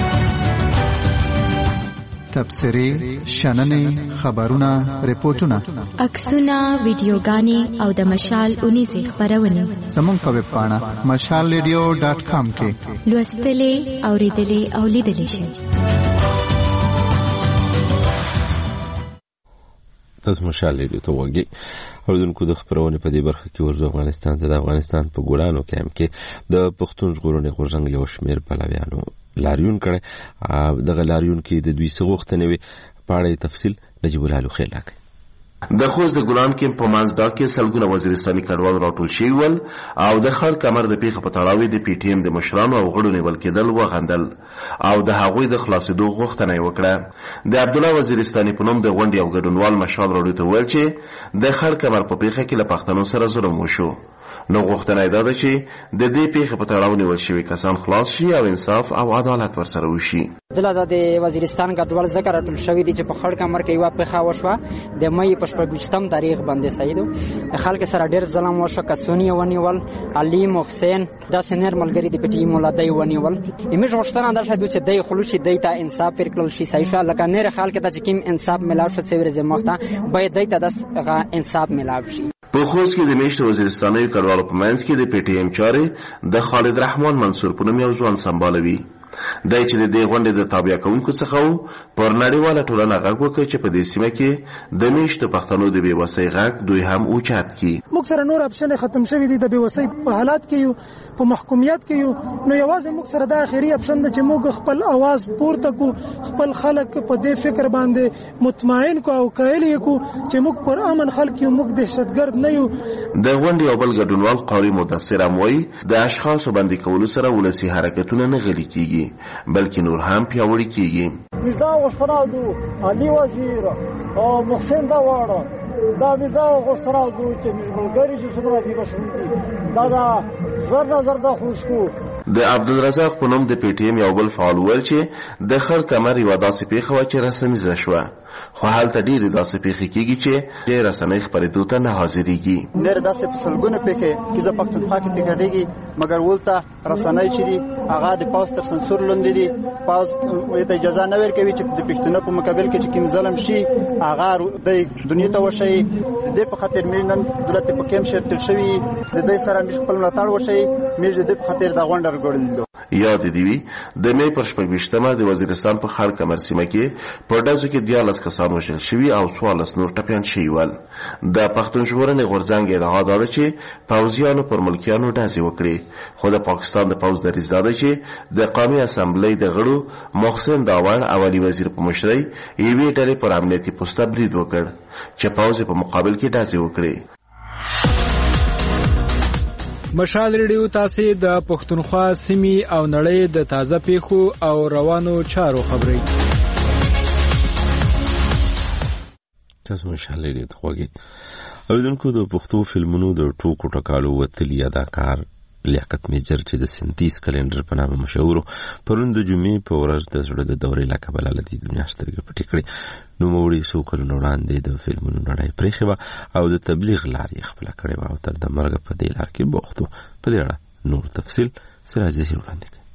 S18: تبصرې، شننې، خبرونه، ریپورتونه،
S19: عکسونه، ویډیوګانې او د مشال اونیزې خبرونه
S18: زموږ په ویب پاڼه مشال ریډیو ډاټ کام کې
S19: لوستلې، اوریدلې او لیدلې شئ.
S1: تاسو مشال ریډیو ته وګورئ. اوردونکو د خبرونه په دې برخه کې ورځو افغانستان ته د افغانستان په ګولانو کیمپ کې د پښتون ژغورنې غورځنګ یو شمېر پلویانو لاریون کړي. دغه لاریون کې د دوی سغوښتنې وي په اړه تفصیل نجیب الله لوخیل راکړي.
S20: د خوست د ګلان کیمپ په منځدا کې سلګونه وزیرستاني کډوال راټول شوي ول او د خړ کمر د پیښې په تړاو د پی ټی ایم د مشرانو او غړو نیول کېدل وغندل او د هغوی د خلاصېدو غوښتنه یې وکړه. د عبدالله وزیرستاني په نوم د غونډې او ګډونوال مشال راډیو ته وویل چې د خړ کمر په پیښه کې له پښتنو سره ظلم وشو. نو غوښتنه یې دا ده چې د دې پیښې په تړاو نیول شوي کسان خلاص شي او انصاف او عدالت ورسره وشي.
S9: دلته د وزیرستان ګډوال ذکر راټول شوی دی چې په خړ کمر کې یو پیښه وشوه د مې په شپږم تاریخ باندې سیدو خلک سره ډېر ظلم وشو. کسونی ونیول، علي محسن دا سنر ملګری دی په ټیم ولادای ونیول. ایمه غوښتنه ده چې دای خلوشي دایته انصاف ورکړل شي. صحیح لکه نیر خلک ته چې کوم انصاف ملاو شي سویر زموږ ته باید دایته د انصاف ملاو شي.
S20: په خوست کې د میشت وزیرستاني کډوالو په منځ کې د پی ټی ایم چارې د خالد رحمان منصور په نوم یو ځوان سمبالوي. دای چې د دې غونډې د تابع کوونکو څخه پر نړیواله ټولنه غږ وکړ چې په دې سیمه کې د میشتو پښتنو د بېوسۍ غږ دوی هم اوچت کړي.
S21: موږ سره نور اپشن ختم شوی دی د بېوسۍ په حالات کې یو په محکومیت کې یو نو یوازې موږ سره دا اخیری اپشن ده چې موږ خپل आवाज پورته کو خپل خلک په دې فکر باندې مطمئن کو او کایل کو چې موږ پر امن خلک یو موږ دهشتګرد نه یو.
S20: د غونډې او بل ګډونوال قاری مدثر اموي د اشخاصو باندې کولو سره ولسی حرکتونه نه غلي کیږي بلکې نور هم پیاوړي کیږي.
S22: وزدا غوښتنه دو علي وزیر او محسن دا وړه دا وزدا غوښتنه دو چې ملګری چې څومره دی بشو دا دا زر نظر دا خوشکو.
S20: د عبدالرزاق په نوم د پی ټی ایم یو بل فعال ویل چې د خړ کمر یوه داسې پیښه وه چې رسنیزه شوه خو هلته ډېرې داسې پیښې کېږي چې د رسنۍ خپرېدو ته نه حاضرېږي.
S22: ډېرې داسې په سلګونه پیښې کې زه پښتونخوا کې تکرارېږي مګر ولته رسنۍ چې دي هغه د پوځ تر سنسور لاندې دي. پوځ ته اجازه نه ورکوي چې د پښتنو په مقابل کې چې کوم ظلم شي هغه د دنیا ته وشي. د دې په خاطر موږ نن دولت په کیم شرطل شوي د دې سره موږ خپل ملاتړ وشي موږ د دې په خاطر دا غونډه راغړل.
S20: یاد دی وی د مې پر شپږویشتمه د وزیرستان په خړ کمر سیمه کې په ډزو کې دیارلس کسان وژل شوي او څوارلس نور ټپیان شوي ول. د پښتون ژغورنې غورځنګ ادعا ده چې پوځیانو پر ملکیانو ډزې وکړي خو د پاکستان د پوځ دریځ ده چې د قومي اسامبلۍ د غړو محسن داوړ او علي وزیر په مشرۍ یوې ډلې پر امنیتي پوسته برید وکړ چې پوځ په مقابل کې ډزې وکړي.
S23: مشال ریډیو تاسو د پښتونخوا سیمې او نړۍ د تازه پیښو او روانو چارو خبري
S1: تاسو مشال ریډیو ته وګورئ. اوریدونکو د پښتو فلمونو د ټوکو ټکالو وتلی اداکار لیاقت میجر چې د سنتیس کلندر په نامه مشهور پرون د جمعې په ورځ د زړه د دورې له کبله له دې دنیا سترګې پټې کړې. نوموړي څو کلونه وړاندې د فلمونو نړۍ پرېښې وه او د تبلیغ لار یې خپله کړې وه او تر د مرګه په دې لار کې بوخت و. په دې اړه نور تفصیل سراج ظهیر وړاندې کوي.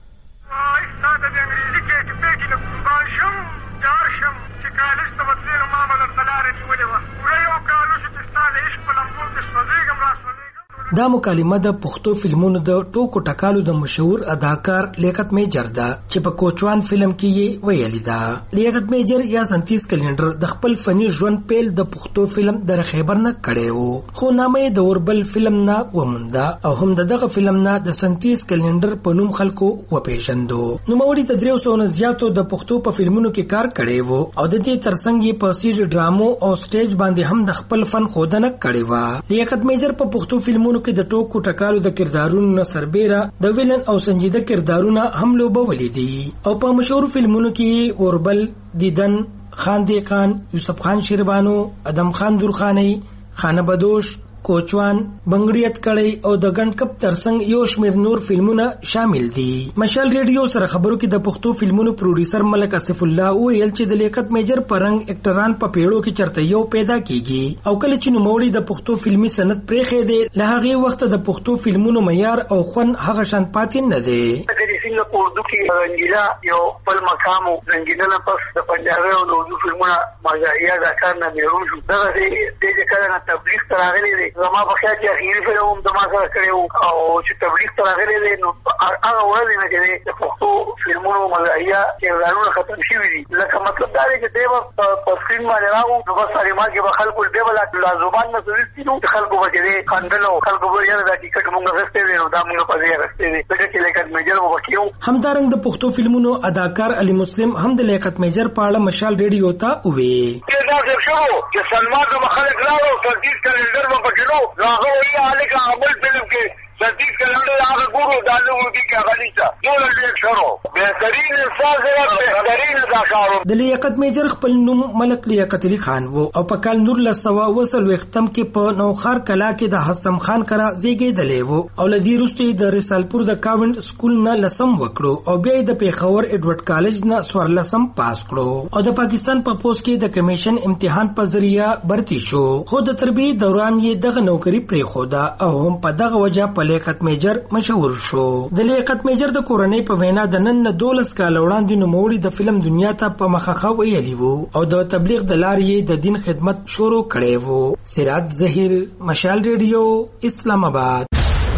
S21: دا مکالمه د پښتو فلمونو د ټوکو ټکالو د مشهور اداکار لیاقت میجر ده چې په کوچوان فلم کې یې ویلي ده. لیاقت میجر یا سنتیس کلندر د خپل فني ژوند پیل د پښتو فلم در خیبر نه کړی و خو نامه د اوربل فلم نه ومونده او هم دغه فلم نه د سنتیس کلندر په نوم خلکو وپیژندو. نوموړي د دریو سوو نه زیاتو د پښتو په فلمونو کې کار کړی و او د دې ترڅنګ یې په سیج ډرامو او سټیج باندې هم د خپل فن ښودنه کړې وه. لیاقت میجر په پښتو فلمونو کې د ټوکو ټکالو د کردارونو نه سربیره د ویلن او سنجیده کردارونه هم لوبولي دي او په مشهور فلمونو کې اوربل، دیدن، خان دی خان، یوسف خان شیربانو، ادم خان درخانی، خانه بدوش، کوچوان، بنگړیت کړي او د ګڼ کپ ترڅنګ یو شمېر نور فلمونه شامل دي. مشال ریډیو سره خبرو کې د پښتو فلمونو پروډوسر ملک اسف الله ویل چې د لیاقت میجر پرنګ اکټران په پیړو کې چرته یو پیدا کیږي او کله چې نوموړي د پښتو فلمي صنعت پرېښی دی له هغې وخته د پښتو فلمونو معیار او خوند هغه شان پاتې نه دی.
S8: څنګه په اردو کې رنګیلا یو بل مقام و رنګیلا نه پس د پنجابي او د اردو فلمونه مزاحیه دا کار نه بیرون شو. دغه دې چې کله نه تبلیغ ته راغلی دی زما په خیال چې اخیري فلم هم د ما سره کړی و او چې تبلیغ ته راغلی دی نو هغه ورځې نه چې د پښتو فلمونو مزاحیه کردارونه ختم شوي دي. لکه مطلب دا دی چې دی به په سکرین باندې راغو نو بس سلیما کې به خلکو دی به لا زبان نه سویستي نو خلکو به چې دی خندل او خلکو به یاره دا ټیکټ مونږ اخیستی دی نو دا مونږ په ځای اخیستی دی ځکه چې لیاقت میجر به وکړو.
S21: همدارنګه د پښتو فلمونو اداکار علي مسلم هم د لیاقت میجر په اړه مشال ریډیو ته وویل.
S14: دا څه شو چې سلمان د مخالف لاړو سنتیس کلندر په پکړو هغه وی الګ عمل فلم کې سنتیس کلندر هغه ګورو دالو ودی کې غلیظه ټول دې شروع بهترین انسان سره بهترین اداکار.
S21: د لیاقت میجر خپل نوم ملک لیاقت علي خان وو او په کال نور لسوا وصل وختم کې په نوخار کلا کې د حسم خان کرا زیږیدلې وو او لدی روستي د رسالپور د کاونټ سکول نه لسم وکړو او بیا د پیښور ایډورډ کالج نه سوار لسم پاس کړو او د پاکستان په پوسټ کې د کمیشن امتحان په ذریعہ برتی شو خو د تربیت دوران یې دغه نوکری پرې خوده او هم په دغه وجه په لیاقت میجر مشهور شو. د لیاقت میجر د کورنۍ په وینا د نن دولس کال وړاندې نوموړي د فلم دنیا ته په مخه ویلي وو او د تبلیغ د لارې یې د دین خدمت شروع کړی وو. سراج ظهیر، مشال ریډیو، اسلام آباد.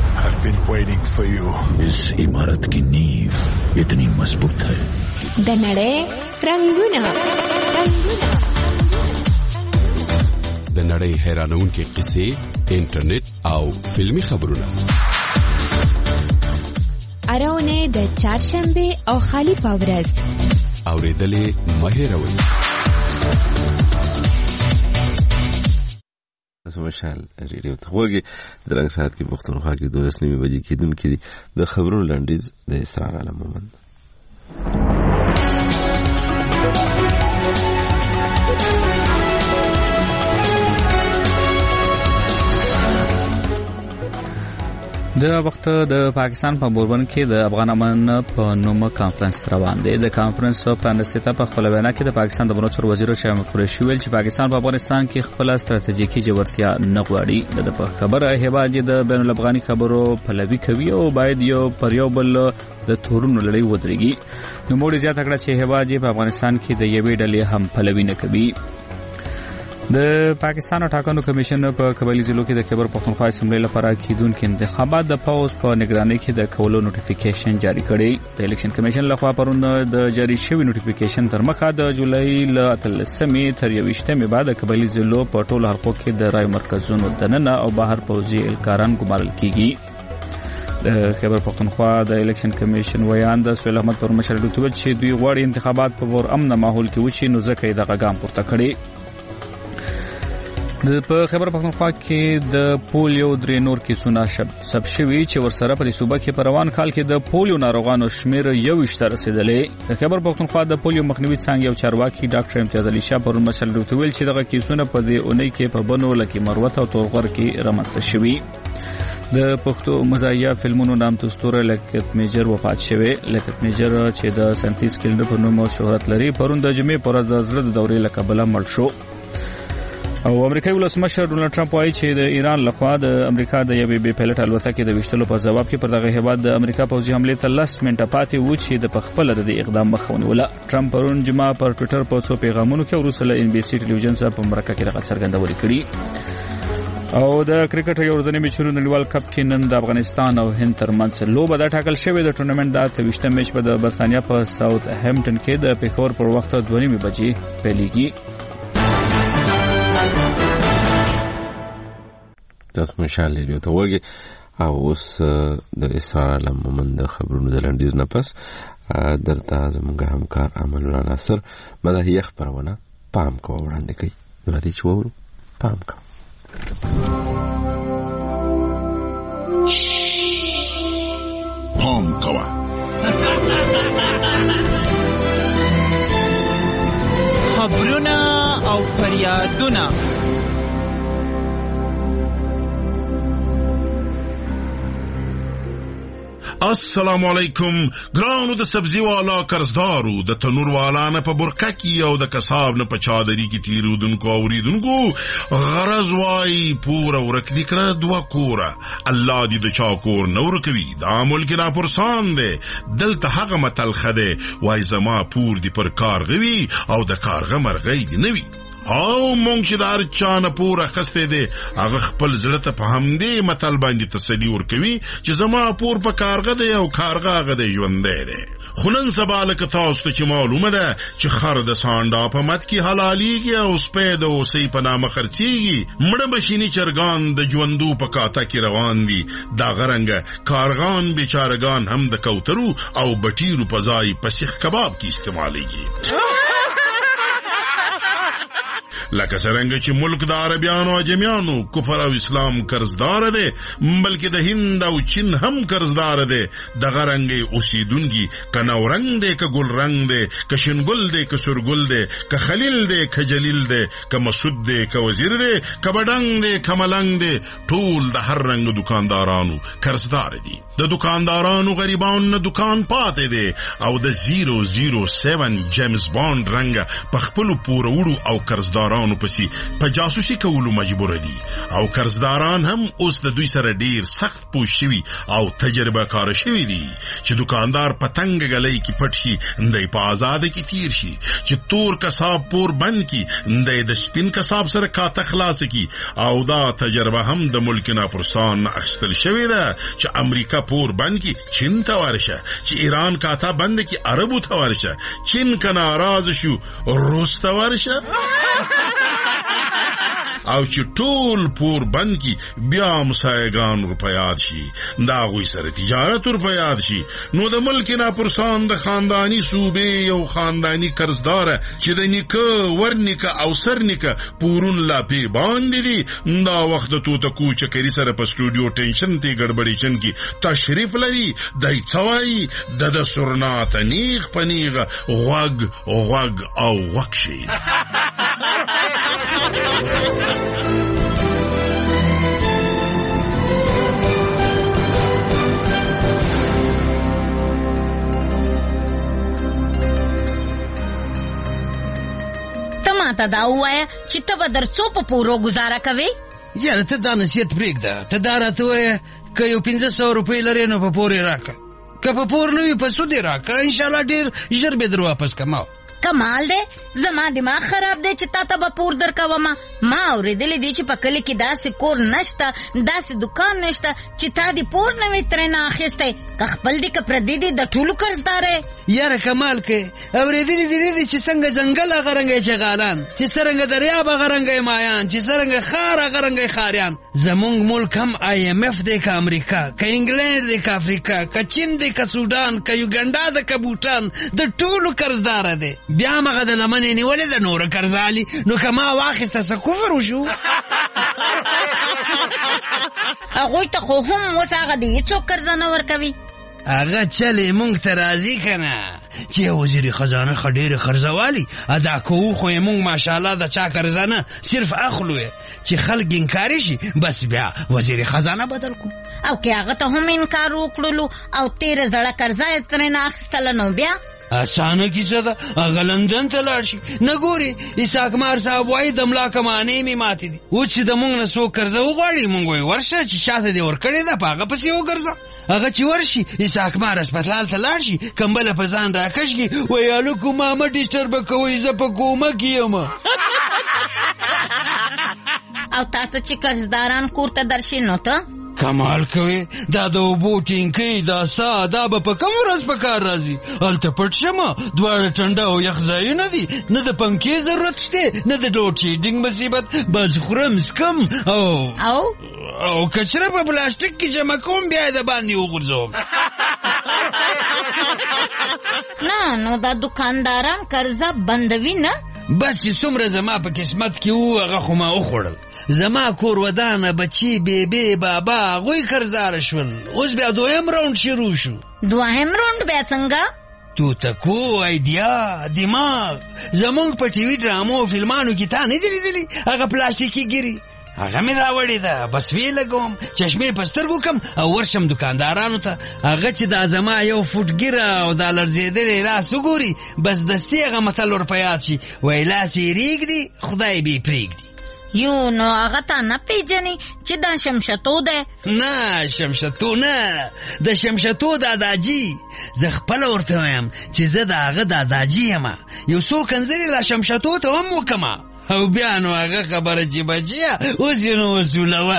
S3: been waiting for you.
S4: इस इमारत की नींव इतनी मजबूत है।
S19: د نړۍ رنگونه
S5: د نړۍ حیرانونکې قصې، انټرنیټ او فلمي خبرونه.
S19: اراونه د چهارشنبه او خالی پاورز
S5: اوریدلې مهیروي.
S1: مشال ریډیو ته وګورئ. درنګ ساعت کې پښتونخوا کې دولس نیمه بجې کېدونکې دي. د خبرونو لنډیز د اسرار عالم مومند.
S2: د وخت د پاکستان په بوربن کې د افغان امن په نوم کانفرنس روان دی. د کانفرنس په پرانستیا په خپل وینا کې د پاکستان د بنوچور وزیر شاه محمود قریشي ویل چې پاکستان په افغانستان کې خپل ستراتیژیکي جوړتیا نه غواړي. د په خبره هیواد د بین الافغاني خبرو پلوي کوي او باید یو پر یو بل د تورونو لړۍ ودرېږي. نو موږ زیاته کړه چې هیواد په افغانستان کې د یوې ډلې هم پلوي نه کوي. د پاکستان ټاکنو کمیشن په قبایلی ضلعو کې د خیبر پختونخوا اسمبلی لپاره کېدونکو انتخابات د پوز په نگرانۍ کې د کولو نوټیفیکیشن جاری کړی. د الیکشن کمیشن لخوا پرون د جاری شوی نوټیفیکیشن تر مخه د جولای ل اتلسمې تر یوویشتمې بعد د قبایلی ضلعو په ټولو حلقو کې د رای مرکزونو دننه او بهر پوځي الکاران ګمارل کیږي. د خیبر پختونخوا د الیکشن کمیشن ویان د سهیل احمد پر مشر د توت چې دوی غواړي انتخابات په ور امن ماحول کې وشي، نو ځکه یې دغه ګام پورته کړی. د په خیبر پختونخوا کې د پولیو درې نور کیسونه ثبت شوي چې ورسره په صوبه کې په روان کال کې د پولیو ناروغانو شمیر یوویشت ته رسیدلی. د خیبر پختونخوا د پولیو مخنیوي څانګې یو چارواکي ډاکټر امتیاز علي شاه پرون مسل ډاکټر ویل چې دغه کیسونه په دې اونۍ کې په بنو لکه مروت او تورغر کې رامنځته شوي. د پښتو مزاحیه فلمونو نامتو ستوره لکت میجر وفات شوی. لکت میجر چې د سنتیس کلندر په نوم شهرت لري، پرون د جمعې پر ورځ د زړه د دورې له کبله مړ شو. او امریکایي ولسمشر ډونالد ټرمپ وایي چې د ایران لخوا د امریکا د یوې بې پیلوټ الوتکې د ویشتلو په جواب کې پر دغه هیواد د امریکا پوځي حملې ته لس منټه پاتې و چې د پخپله د اقدام مخه ونیوله. ټرمپ پرون جمعه پر ټویټر په څو پیغامونو کې وروسته له ان بي سي ټلویزیون سره په مرکه کې دغه څرګندونه کړې. او د کرکټ یو ورځنی میچونو نړیوال کپ کې نن د افغانستان او هند ترمنځ لوبه د ټاکل شوې د ټورنمنت د اتهویشتم میچ په د برتانیا په ساوث هیمپټن کې د پیښور پر وخت دوه نیمې بجې پیلېږي.
S1: تاسو مشال ریډیو ته وګورئ. او اوس د اسرار عالم مومند د خبرونو د لنډیز نه پس درته زموږ همکار امل الله ناصر مزاحیه خبرونه پام کوه وړاندې کوي. نو راځئ چې وورو. پام کوه.
S3: پام کوه.
S24: خبرونه او فریادونه
S3: السلام علیکم. ګرانو د سبزی والا قرضدارو، د تنور والا نه په برکه کې او د کساب نه په چادري کې تیرودونکو اوریدونکو غرض وای پورا ورک دکړه دوا کوره. الله دې د چا کور نور کوي. دا ملک نه پرسان دی. دلته هغه متل خده وای زما پور دی پر کار غوي او د کارغه مرغۍ دی نوي. او مونږ چې دار چانه پورا خسته دي هغه خپل زړه ته په همدې متل باندې تسلی ورکوي چې زما پور په کارغه دی او کارغه هغه دی ژوندې دی. خو نن سبا لکه تاسو ته چې معلومه ده چې خر د سانډا په مت کې حلاليږي او سپې د اوسې په نامه خرڅيږي. مړه بشینی چرګان د ژوندو په کاته کې روان دي. دا غرنګ کارغان بیچارهګان هم د کوترو او بټیرو په ځای په سیخ کباب کې استعماليږي. لکه څنګه چې ملک د عربیانو او جمیانو کفر او اسلام قرضدار دي، بلکې د هند او چین هم قرضدار دي. د غرنګي اوسیدونکي کنه ورنګ دي ک ګل رنگ دي ک شینګل دي ک سرګل دي ک خلیل دي ک جلیل دي ک مسعود دي ک وزیر دي ک بډنګ دي ک ملنګ دي، ټول د هر رنگ دکاندارانو قرضدار دي. د دکاندارانو غریبانو نه دکان پاتې دي او د صفر صفر سبعه جیمز بانډ رنګ په خپل پور وړو او قرضدارانو کسانو پسې په جاسوسي کولو مجبور دي او قرضداران هم اوس د دوی سره ډیر سخت پوه شوي او تجربه کار شوي دي چې دکاندار په تنګ غلۍ کې پټ شي دی په آزاده کې تیر شي چې تور کساب پور بند کی دی د سپین کساب سره کاته خلاص کی او دا تجربه هم د ملک نه پرسان اخستل شوی ده چې امریکا پور بند کی چین ته ورشه چې ایران کاته بند کی عربو ته ورشه چین کنه راز شو روس ته ورشه او چې ټول پور بند کی بیا مسایگان روپیات شي دا غوی سره تجارت روپیات شي نو د ملک نه پرسان د خاندانی صوبې یو خاندانی قرضدار چې د نیکه ورنیکه او سرنیکه پورون لا پی باندې دي دا وخت تو ته کوچ کری سره په سټوډیو ټینشن تی ګډبډی چن کی تشریف لري دای څوای د د سرنات نیغ پنیغ غوګ غوګ او وکشي
S7: ته دا وایا چې ته به درڅو په پورو گزاره کوي
S10: یاره ته دا نصیحت پرېږده ته دا راته وایه که یو پنځه سوه روپۍ لرې نو په پور یې راکړه که په پور نه وي په سود یې راکړه انشاءالله ډېر ژر به در واپس کما
S7: کمال دی زما دماغ خراب دی چې تا ته به پور درکومه ما اورېدلی دی چې په کلي کې داسې کور نشته داسې دکان نشته چې تا دې پور نه وي ترېنه اخیستی که خپل دی که پردي دی د ټولو قرضدار یې
S10: یاره کمال کې اورېدلي دي دی چې څنګه ځنګل هغه رنګه چغالان چې څرنګه دریاب هغه رنګه مایان چې څرنګه ښار هغه رنګه ښاریان زمونږ ملک هم آی ایم اف دی که امریکا که انګلینډ دی که افریقا که چین دی که سودان که یوګنډا ده که بوټان د ټولو قرضداره دی بیا مغه د لمنې نیولې د نور قرضالي نو که ما واخیسته څه کفر وشو
S7: هغوی ته خو هم اوس هغه د هېڅوک قرضه نه ورکوي
S10: هغه چلې مونږ ته راځي که نه چې وزیر خزانه ښه ډېرې قرضوالي ادا کوو خو یې مونږ ماشاءالله د چا قرضه نه صرف اخلو یې چې خلک انکاري شي بس بیا وزیر خزانه بدل کړو
S7: او که هغه ته هم انکار وکړلو او تېره زړه قرضه یې ترېنه اخیستله نو بیا
S10: اسانه کیسه ده هغه لندن ته لاړ شي نه ګورې اسحاق مار صاحب وایي د ملا کمانې مې ماتې دي اوس چې د مونږ نه څوک قرضه وغواړي مونږ وایي ورشه چې شاته دې ورکړې ده په هغه پسې وګرځه هغه چې ورشي اسحاق مار هسپتال ته لاړ شي کمبله په ځان راکش کړي وایي هلکو ما مه ډسټربه کوئ زه په کومه کې یم
S7: او تاسو چې قرضداران کور ته درشي نو ته
S10: کمال کوي دا د اوبو ټینکۍ دا سا دا به په کوم ورځ په کار راځي هلته پټ شمه دواړه ټنډه او یخ ځایونه دي نه د پنکې ضرورت شته نه د لوډ شیډینګ مصیبت بس خورم سکم او
S7: او
S10: او کچره په پلاستیک کې جمع کوم بیا د باندې وغورځوم
S7: نه نو دا دکانداران قرضه بندوي نه
S10: بس چې څومره زما په قسمت کې وو هغه خو ما وخوړل زما کور ودانه بچی بیبی بابا غوی قرضدار شول اوس بیا دویم راوند شروع شو
S7: دویم راوند بیا څنګه
S10: تو تکو ایډیا دماغ زمونږ په ټي وي ډرامو او فلمانو کې تا نه دي لیدلي هغه پلاستیکي ګیري هغه مې راوړې ده بس وی لګوم چشمې په سترګو کم او ورشم دکاندارانو ته هغه چې دا زما یو فوټ ګیره او دا لړزېدلی لاس وګوري بس دستي هغه متل ور په یاد شي وایي لاس یې ریږدي خدای به یې پرېږدي
S7: یو نو هغه تا نه پیژني چې دا شمشتو ده
S10: نه شمشتو نه د شمشتو داداجي زه خپله ورته وایم چې زه د هغه داداجي یم یو څو کنځلې لا شمشتو ته هم وکمه او بیا نو هغه خبره چې بچیه اوس یې نو وصولوه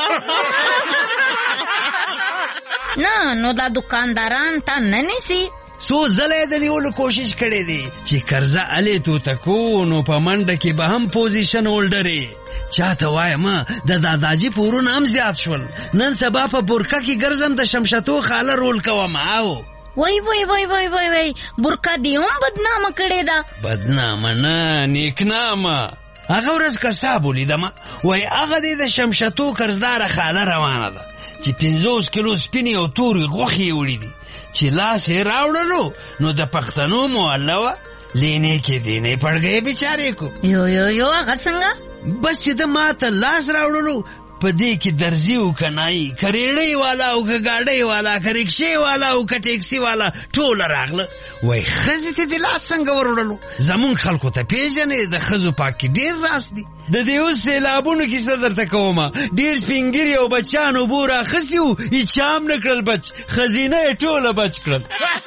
S7: نه نو دا دکانداران تا نه نیسي
S10: څو ځله یې د نیولو کوشش کړی دی چې قرضه الې تو تکو نو په منډه کې به هم پوزیشن هولډرې چاته وایم د داداجي پورونه هم زیات شول نن سبا په برکه کې ګرځم د شمشتو خاله رول کوم او
S7: وای وای وای وای وای وای برکه دی هم بدنامه کړې ده
S10: بدنامه نه نیکنامه هغه ورځ قصاب ولیدم وای هغه دی د شمشتو قرضداره خاله روانه ده چې پنځوس کیلو سپینې او تورې غوښې یې وړي دي چې لاس یې راوړلو نو د پښتنو محله وه لینې کې دینې پړګۍ بیچارې کو
S7: یو یو یو هغه څنګه
S10: بس چې د ما ته لاس راوړلو په دې کې درزي او کنایي کریړی والا او ګاډی والا کرکشي والا او ټیکسي والا ټول راغله وای خزه ته د لاس څنګه ورولو زمون خلکو ته پیژنې د خزو پاکي ډیر راس دي د دې اوس سیلابونو کې څه درته کومه ډیر سپینګری او بچانو بورا خسیو هیڅ چام نکړل بچ خزینه ټوله بچ کړل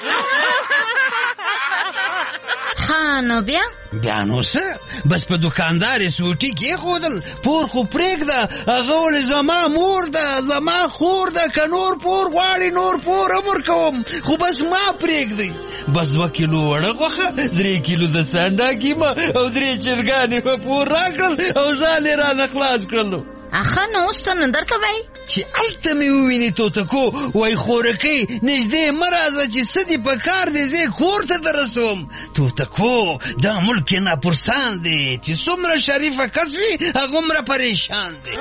S7: ها نو بیا
S10: بیا نو څه بس په دکاندارې سوټي کې خودل پور خو پرېږده هغه ولې زما مور ده زما خور ده که نور پور غواړي نور پور هم ورکوم خو بس ما پرېږدئ بس دوه کیلو وړه غوښه درې کیلو د سانډا کیمه او درې چرګانې په پور راکړل او ځان یې رانه خلاص کړلو
S7: اخه نو اوس ته نه درته وایي
S10: چې هلته مې ووینې توتکو وایي خورکۍ نږدې مه راځه چې څه دې په کار دی زه کور ته درسوم توتکو دا ملک یې ناپرسان دی چې څومره شریفه کس وي هغومره پریشان دی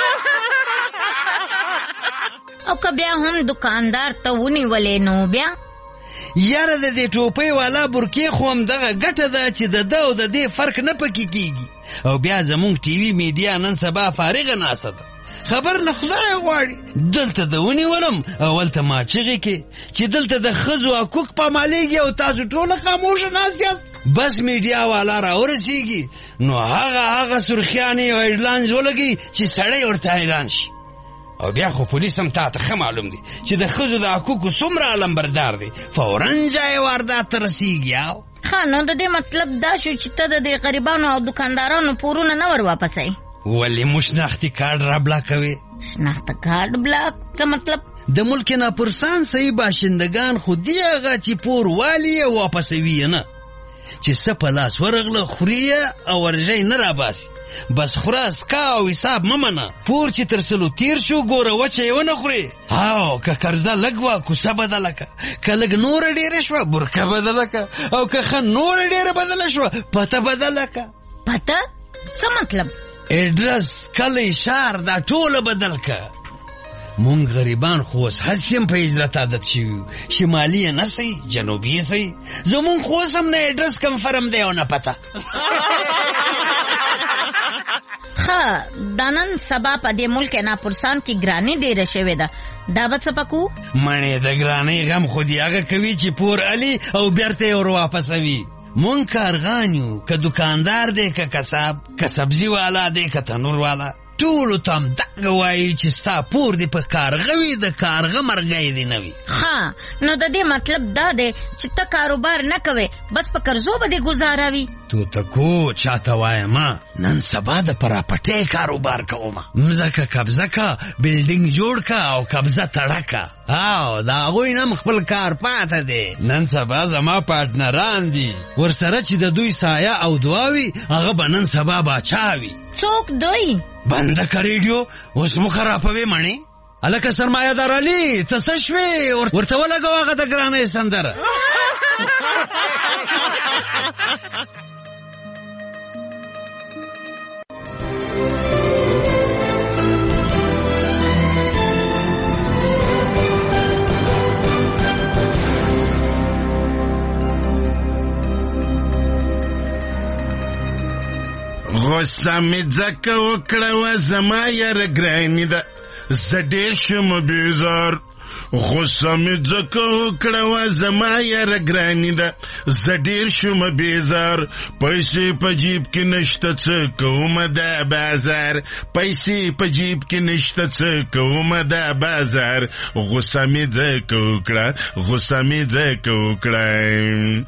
S7: او که بیا هم دکاندار ته ونیولې نو بیا
S10: یاره د دې ټوپۍ والا برکې خو هم دغه ګټه ده چې د ده او د دې فرق نه پکې کېږي او بیا زمونږ ټي وي میډیا نن سبا فارغه ناسته ده خبر له خدایه غواړي دلته د ونیولم او هلته ما چغې کې چې دلته د ښځو حقوق پامالیږي او تاسو ټوله خاموشه ناست یاست بس میډیا والا راورسېږي نو هغه هغه سرخیانې او هیډلاینز ولګي چې سړی ورته حیران شي او بیا خو پولیس هم تا ته ښه معلوم دي چې د ښځو د حقوقو څومره علمبردار دی فوراً جای واردات ته رسېږي او
S7: ښه نو د دې مطلب دا شو چې ته د دې غریبانو او دکاندارانو پورونه نه ور واپسوي
S10: ولې مو شناختي کارډ را بلاکوي
S7: شناخته کارډ بلاک څه مطلب
S10: د ملک ناپرسان صحیح باشندگان خو دی هغه چې پور والی یې واپسوي یې نه چې څه په لاس ورغله خوري او ورژی نه راباسي بس خوره سکا او حساب مه منه پور چې تر سلو تیر شو ګوره وچه یې ونه خورې هاو که قرضه لږ وه کوڅه بدله که که لږ نوره ډېره شوه برکه بدله که او که ښه نوره ډېره بدله شوه پته بدله که
S7: پته څه مطلب
S10: اډرس کلی شهر دا ټوله بدل که مونږ غریبان خو اوس هسې هم په هجرت عادت شوي شمالي یې نه صحیح جنوبي یې صحیح زمونږ خو اوس هم نه اډرس کنفرم دی او نه پته
S7: ښه دا نن سبا په دې ملک ناپرسان کې ګراني ډېره شوې ده دا به څه پکو
S10: مڼې د ګرانۍ غم خو دې هغه کوي چې پور علي او بیرته یې ور واپسوي مونږ کارغان یو که دکاندار دی که کساب که سبزي والا دی که تنور والا ټولو ته هم دغه وایي چې ستا پور دې په کارغه وي د کارغه مرګی دې نه وي
S7: ښه نو د دې مطلب دا دی چې ته کاروبار نه کوې بس په قرضو به دې ګزاره وي
S10: توتکو چاته وایمه نن سبا د پراپټۍ کاروبار کومه مځکه قبضه که بلډینګ جوړ که او قبضه تړه که او د هغوی نه خپل کار پاته دی نن سبا زما پارټنران دي ورسره چې د دوی سایه او دعا وي هغه به نن سبا باچا وي
S7: څوک دوی
S10: بنده که ریډیو اوس مو خرابوې مڼې هلکه سرمایه دار علي څه څه شوې ورته ولګوه هغه د ګرانۍ سندره
S3: غصه مې ځکه وکړه وه زما یاره ګراني ده زه ډېر شم بیزار غصه مې ځکه وکړه وه زما یاره ګراني ده زه ډېر شم بیزار پیسې په جیب کې نشته څه کومه دا بازار پیسې په جیب کې نشته څه کومه دا بازار غصه مې ځکه وکړه غصه مې ځکه وکړه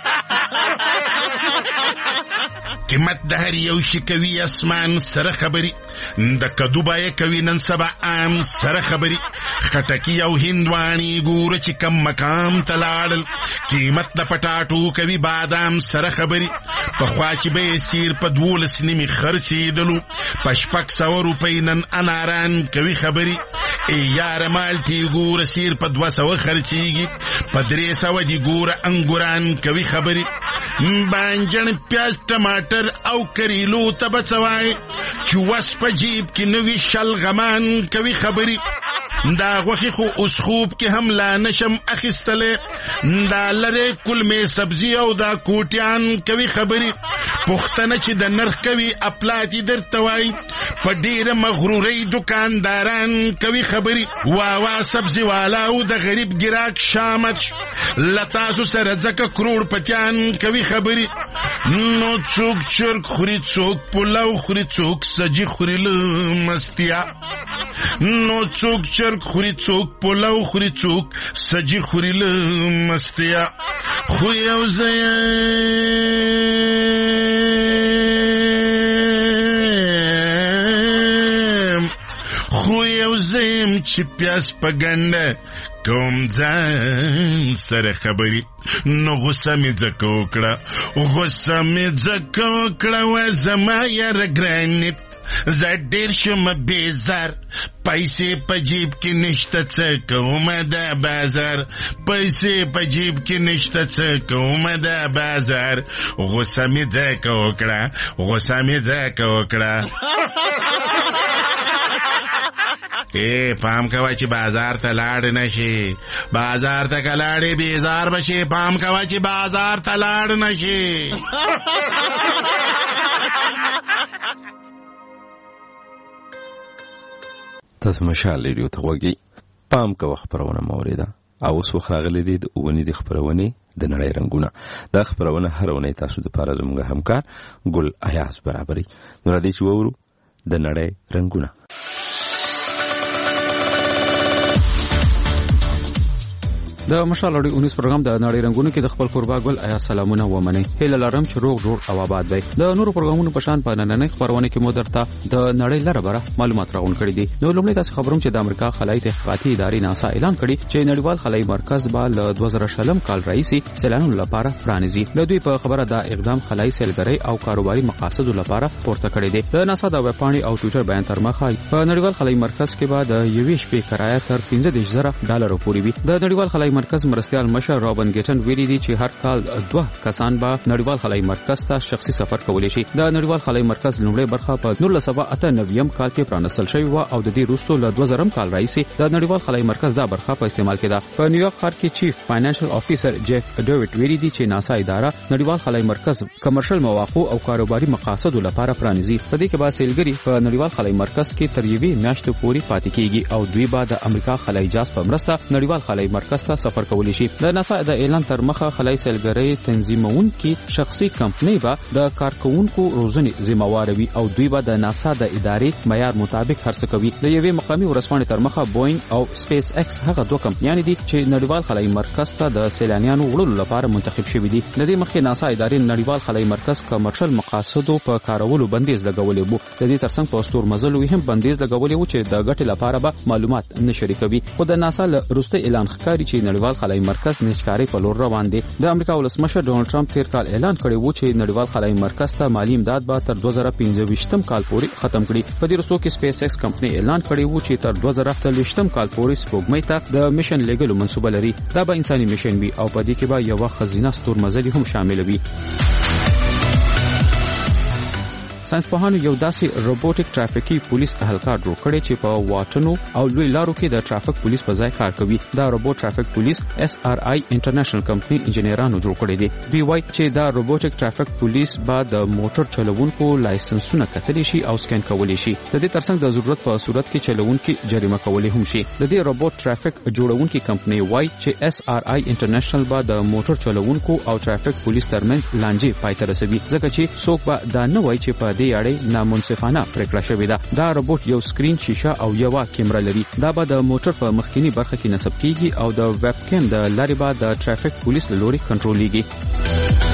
S3: قیمت د هر یو شي کوي اسمان سره خبري د کدو بای کوي نن سبا عام سره خبري خټکی او هندواني ګوره چې کم مقام ته لاړل قیمت د پټاټو کوي بادام سره خبري پخوا چې به یې سیر په دولس نیمې خرڅېدلو په شپږ سوه روپۍ نن اناران کوي خبري ای یاره مالټې ګوره سیر په دوه سوه خرڅېږي په درې سوه دي ګوره انګوران کوي خبري بانجن پیاز ټماټر او کریلو ته به څه وایې چې وس په جیب کې نوي شلغمان کوي خبري دا غوخي خو اوس خوب کې هم لا نشم اخیستلې دا لره کلمې سبزی او دا کوټیان کوي خبري پښتنه چې د نرخ کوي اپلاتی درته وای په ډیره مغروري دکانداران کوي خبري وا وا سبزی والا او د غریب ګراک شامت لتاسو سره ځکه کروڑ پتیان کوي خبري نو څوک چرګ خوري څوک پلاو خوري څوک سجی خوري مستیا نو څوک چرګ خوري څوک پلاو خوري څوک سجی خوري مستیا خو یو ځای خو یو ځای چې پیاس پګنده کوم ځان سره خبري نو غصه مې ځکه وکړه غصه مې ځکه وکړه و زما یار ګرانیت زه ډېر شم بیزار پیسې په جیب کې نشته څه کومه د بازار پیسې په جیب کې نشته څه کومه د بازار غصه مې ځکه وکړه غصه مې ځکه وکړه اے پام کوا چې بازار ته لاړ نشي بازار ته کلاړې بیزار بشي پام کوا چې بازار ته لاړ نشي
S1: تاسو مشال ریډیو ته وګورئ پام کوا خبرونه موریده او اوس وخت راغلی دی د اونۍ د خبرونه د نړۍ رنگونه دا خبرونه هر اونۍ تاسو د پاره زموږ همکار ګل ایاز برابرۍ نو راځي چې وورو د نړۍ رنگونه
S12: د مشال اړي اونیس پروګرام د نړۍ رنگونو کې د خپل قربا ګل آیا سلامونه ومني هله لارم چې روغ جوړ او آباد وي د نورو پروګرامونو په شان په نننۍ خبرونه کې مو درته د نړۍ لره بره معلومات راغون کړي دي نو لومړی تاسو خبروم چې د امریکا خلای تحقیقاتي ادارې ناسا اعلان کړي چې نړیوال خلای مرکز به ل دوه زره شلم کال رئیسي سیلانو لپاره پرانیزي د دوی په خبره دا اقدام خلای سیلګرۍ او کاروباري مقاصد لپاره پورته کړي دي د ناسا د ویبپاڼې او ټوئیټر بیان تر مخه په نړیوال خلای مرکز کې به د یوې شپې کرایه تر پنځه دېرش زره ډالر پورې وي د نړیوال خلای مرکز مرستيال مشر رابن ګیټن ویلي دي چې هر کال دوه کسان به نړیوال خلای مرکز ته شخصي سفر کولی شي د نړیوال خلای مرکز لومړی برخه په نولس سوه اته نوي کال کې پرانستل شوی و او د دې وروسته له دوه زره کال راهیسې د نړیوال خلای مرکز دا برخه په استعمال کې ده په نیویارک ښار کې چیف فاینانشل افیسر جیف ډیوډ ویلي دي چې ناسا اداره نړیوال خلای مرکز کمرشل مواقع او کاروباري مقاصد لپاره پرانیزي په دې کې به سیلګري په نړیوال خلای مرکز کې تر یوې میاشتې پورې پاتې کیږي او دوی به د امریکا خلای جاز په مرسته نړیوال خلای مرکز ته سفر کولی شي د ناسا د اعلان تر مخه خلای سیلګرۍ تنظیمونکي شخصي کمپنۍ به د کارکونکو روزنې ذمہوار وي او دوی به د ناسا د ادارې معیار مطابق هرڅه کوي د یوې مقامي ورسپانې تر مخه بوینګ او سپیس ایکس هغه دوه کمپنیان دي چې نړیوال خلای مرکز ته د سیلانیانو وړلو لپاره منتخب شوي دي د دې مخکې ناسا ادارې نړیوال خلای مرکز کمرشل مقاصدو په کارولو بندیز لګولې وو د دې ترڅنګ په استور مزلو هم بندیز لګولې وو چې د ګټې لپاره به معلومات نه شریکوي خو د ناسا له وروسته اعلان ښکاري چې نړیوال خلای مرکز نشکاري په لور روان دي د امریکا ولسمشر ډونالد ټرمپ تیر کال اعلان کړی و چې نړیوال خلای مرکز ته مالی امداد به تر دوه زره پنځه ویشتم کال پورې ختم کړي په دې وروسته کې سپیس ایکس کمپنۍ اعلان کړی و چې تر دوه زره څلوېښتم کال پورې سپوږمۍ ته د میشن لګلو منصوبه لري دا به انساني میشن وي او په دې کې به یو خزینه ستورمزلي هم شامل وي ساينس پوهانو یو داسې روبوټیک ټرافیکي پولیس اهلکار جوړ کړی چې په واټونو او لوی لارو کې د ټرافیک پولیس په ځای کار کوي دا روبوټ ټرافیک پولیس اس آر آی انټرنیشنل کمپنی انجینرانو جوړ کړی دی دوی وایي چې دا روبوټیک ټرافیک پولیس به د موټر چلوونکو لایسنسونه کتلی شي او سکین کولی شي د دې ترڅنګ د ضرورت په صورت کې چلوونکي جریمه کولی هم شي د دې روبوټ ټرافیک جوړونکي کمپنی وایي چې اس آر آی انټرنیشنل به د موټر چلوونکو او ټرافیک پولیس ترمنځ لانجې پای ته رسوي ځکه چې څوک به دا نه وایي چې په دې اړه نامنصفانه پریکړه شوې ده دا روبوټ یو سکرین شیشه او یو کیمرا لري دا به د موټر په مخکینی برخه کې نصب کیږي او د ویب کیم د لارې به د ټرافیک پولیس له لوري کنټرولېږي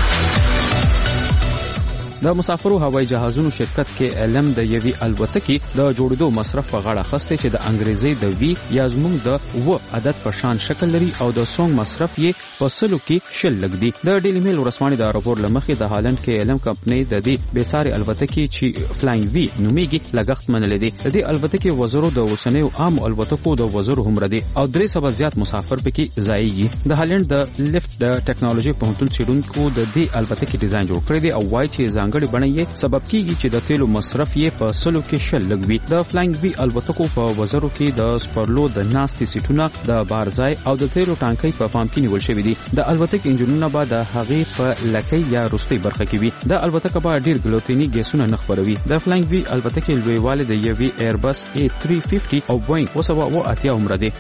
S12: د مسافرو هوایي جهازونو شرکت کې علم د یوي الوتکې د جوړېدو مصرف په غاړه خسته چې د انګریزي د وی یا زموږ د و عدد په شان شکل لري او د سونګ مصرف یې په سلو کې شل لګ دی د ډیلی میل ورسپانې د راپور لمخې د هالند کې علم کمپنۍ د دې بیساري الوتکې چې فلاینګ وی نومیږي لګښت منلې دي د دې الوتکې وزرو د اوسنیو عام الوتکو د وزرو هم ردي او درې سوه زیات مسافر پکې ځایږي د هالند د لیفت د ټکنالوژي پوهنتون څېړونکو د دې الوتکې ډیزاین جوړ کړی دی او وایي چې ځانګړي بڼه یې سبب کیږي چې د تیلو مصرف یې په سلو کې شل لګوي. د فلاینګ وی الوتکو په وزرو کې د سپرلو د ناستي سیټونه د بارځای او د تیلو ټانکۍ په پام کې نیول شوی دي. د الوتکې انجنونه به د هغې په لکۍ یا وروستۍ برخه کې وي. د الوتکه به ډیر ګلوتینی ګیسونه نه خپروي. د فلاینګ وی الوتکې لویوالی د یوې ایربس اے تhree fifty او بوینګ اوه سوه اوه اتیا عمره دی.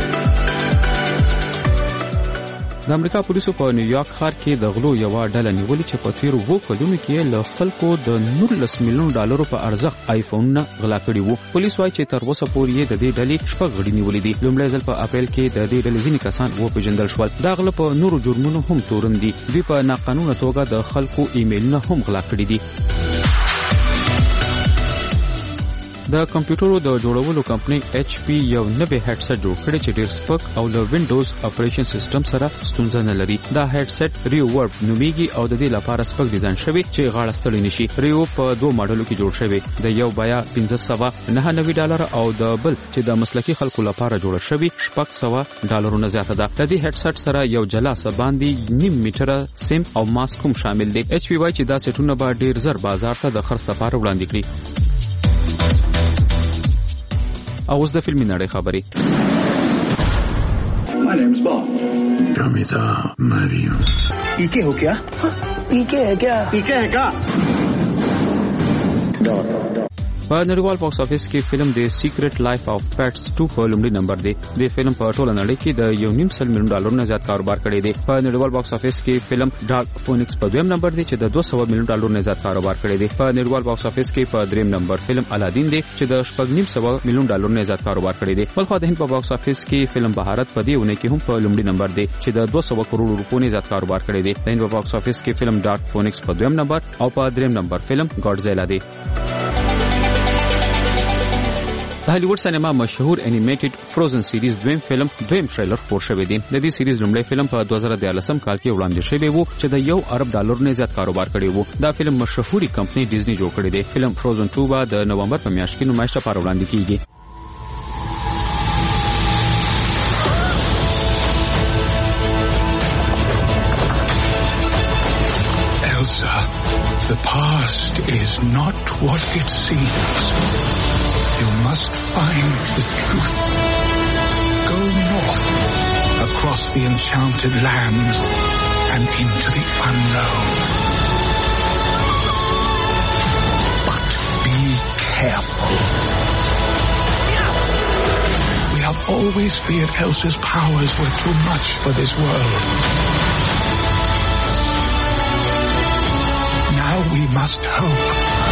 S12: د امریکا پولیسو په نیویارک ښار کې د غلو یو ډله نیولې چې په تیرو وو کلونو کې له خلکو د نولس میلیون ډالرو په ارزښت آیفونونه غلا کړي وو. پولیس وايي چې تر اوسه پورې د دې ډلې شپږ غړي نیولې دي. لومړی ځل په اپریل کې د دې ډلې ځینې کسان وپېژندل شول. دا غله په نورو جرمونو هم تورن دي. دوی په ناقانونه توګه د خلکو ایمیلونه هم غلا کړي دي. د کمپیوټرو د جوړولو کمپنۍ ایچ پی یو نوی هډسټ جوړ کړی چې ډیر سپک او له وینډوز اپریشن سیستم سره ستونزه نه لري. دا هډسټ ریو ورب نومیږي او د دې لپاره سپک ډیزاین شوی چې غاړه ستړي نشي. ریو په دوه ماډلو کې جوړ شوی. د یو بیا پنځه سوه نهه نوي ډالر او د بل چې د مسلکي خلکو لپاره جوړ شوی شپږ سوه ډالرونه زیاته ده. د دې هډسټ سره یو جلا سباندي نیم میټره سیم او ماسک هم شامل دي. ایچ پی وايي چې دا سیټونه به ډیر زر بازار ته د خرڅ لپاره وړاندې کړي. اوس د فلمي نړۍ خبرې.
S4: My name's Bond. Ramita Mariam.
S6: ¿Y qué हो क्या? ¿Y qué है क्या? ¿Y qué है क्या?
S12: په نړیوال باکس افیس کې فلم د سیکریټ لایف اف پیټس two په لومړي نمبر دی. د فلم په ټوله نړۍ کې د یو نیم سل میلیون ډالر نه زیات کاروبار کړی دی. په نړیوال باکس افیس کې فلم ډارک فونیکس په دویم نمبر دی چې د دوه سوه میلیون ډالر نه زیات کاروبار کړی دی. په نړیوال باکس افیس کې په دریم نمبر فلم الادین دی چې د شپږ نیم سوه میلیون ډالر نه زیات کاروبار کړی دی. بلخو د هند په باکس افیس کې فلم بهارت په دې ونه کې هم په لومړي نمبر دی چې د دوه سوه کروڑ روپیو نه زیات کاروبار کړی دی. د هند په باکس افیس کې فلم ډارک فونیکس په دویم نمبر او په دریم نمبر فلم ګاډزیلا دی. د هالیوډ سینما مشهور انیمیټډ فروزن سیریز دویم فلم دویم ټریلر خپور شوی دی. د دې سیریز لومړی فلم په دوه زره دیارلسم کال کې وړاندې شوی وو چې د یو ارب ډالر نه زیات کاروبار کړی وو. دا فلم مشهوري کمپنۍ ډیزنی جوړ کړی دی. فلم فروزن two به د نومبر په میاشت کې نمایش لپاره وړاندې کیږي.
S4: Elsa, the past is not what it seems. You must find the truth. Go north, across the enchanted lands, and into the unknown. But be careful. We have always feared Elsa's powers were too much for this world. Now we must hope.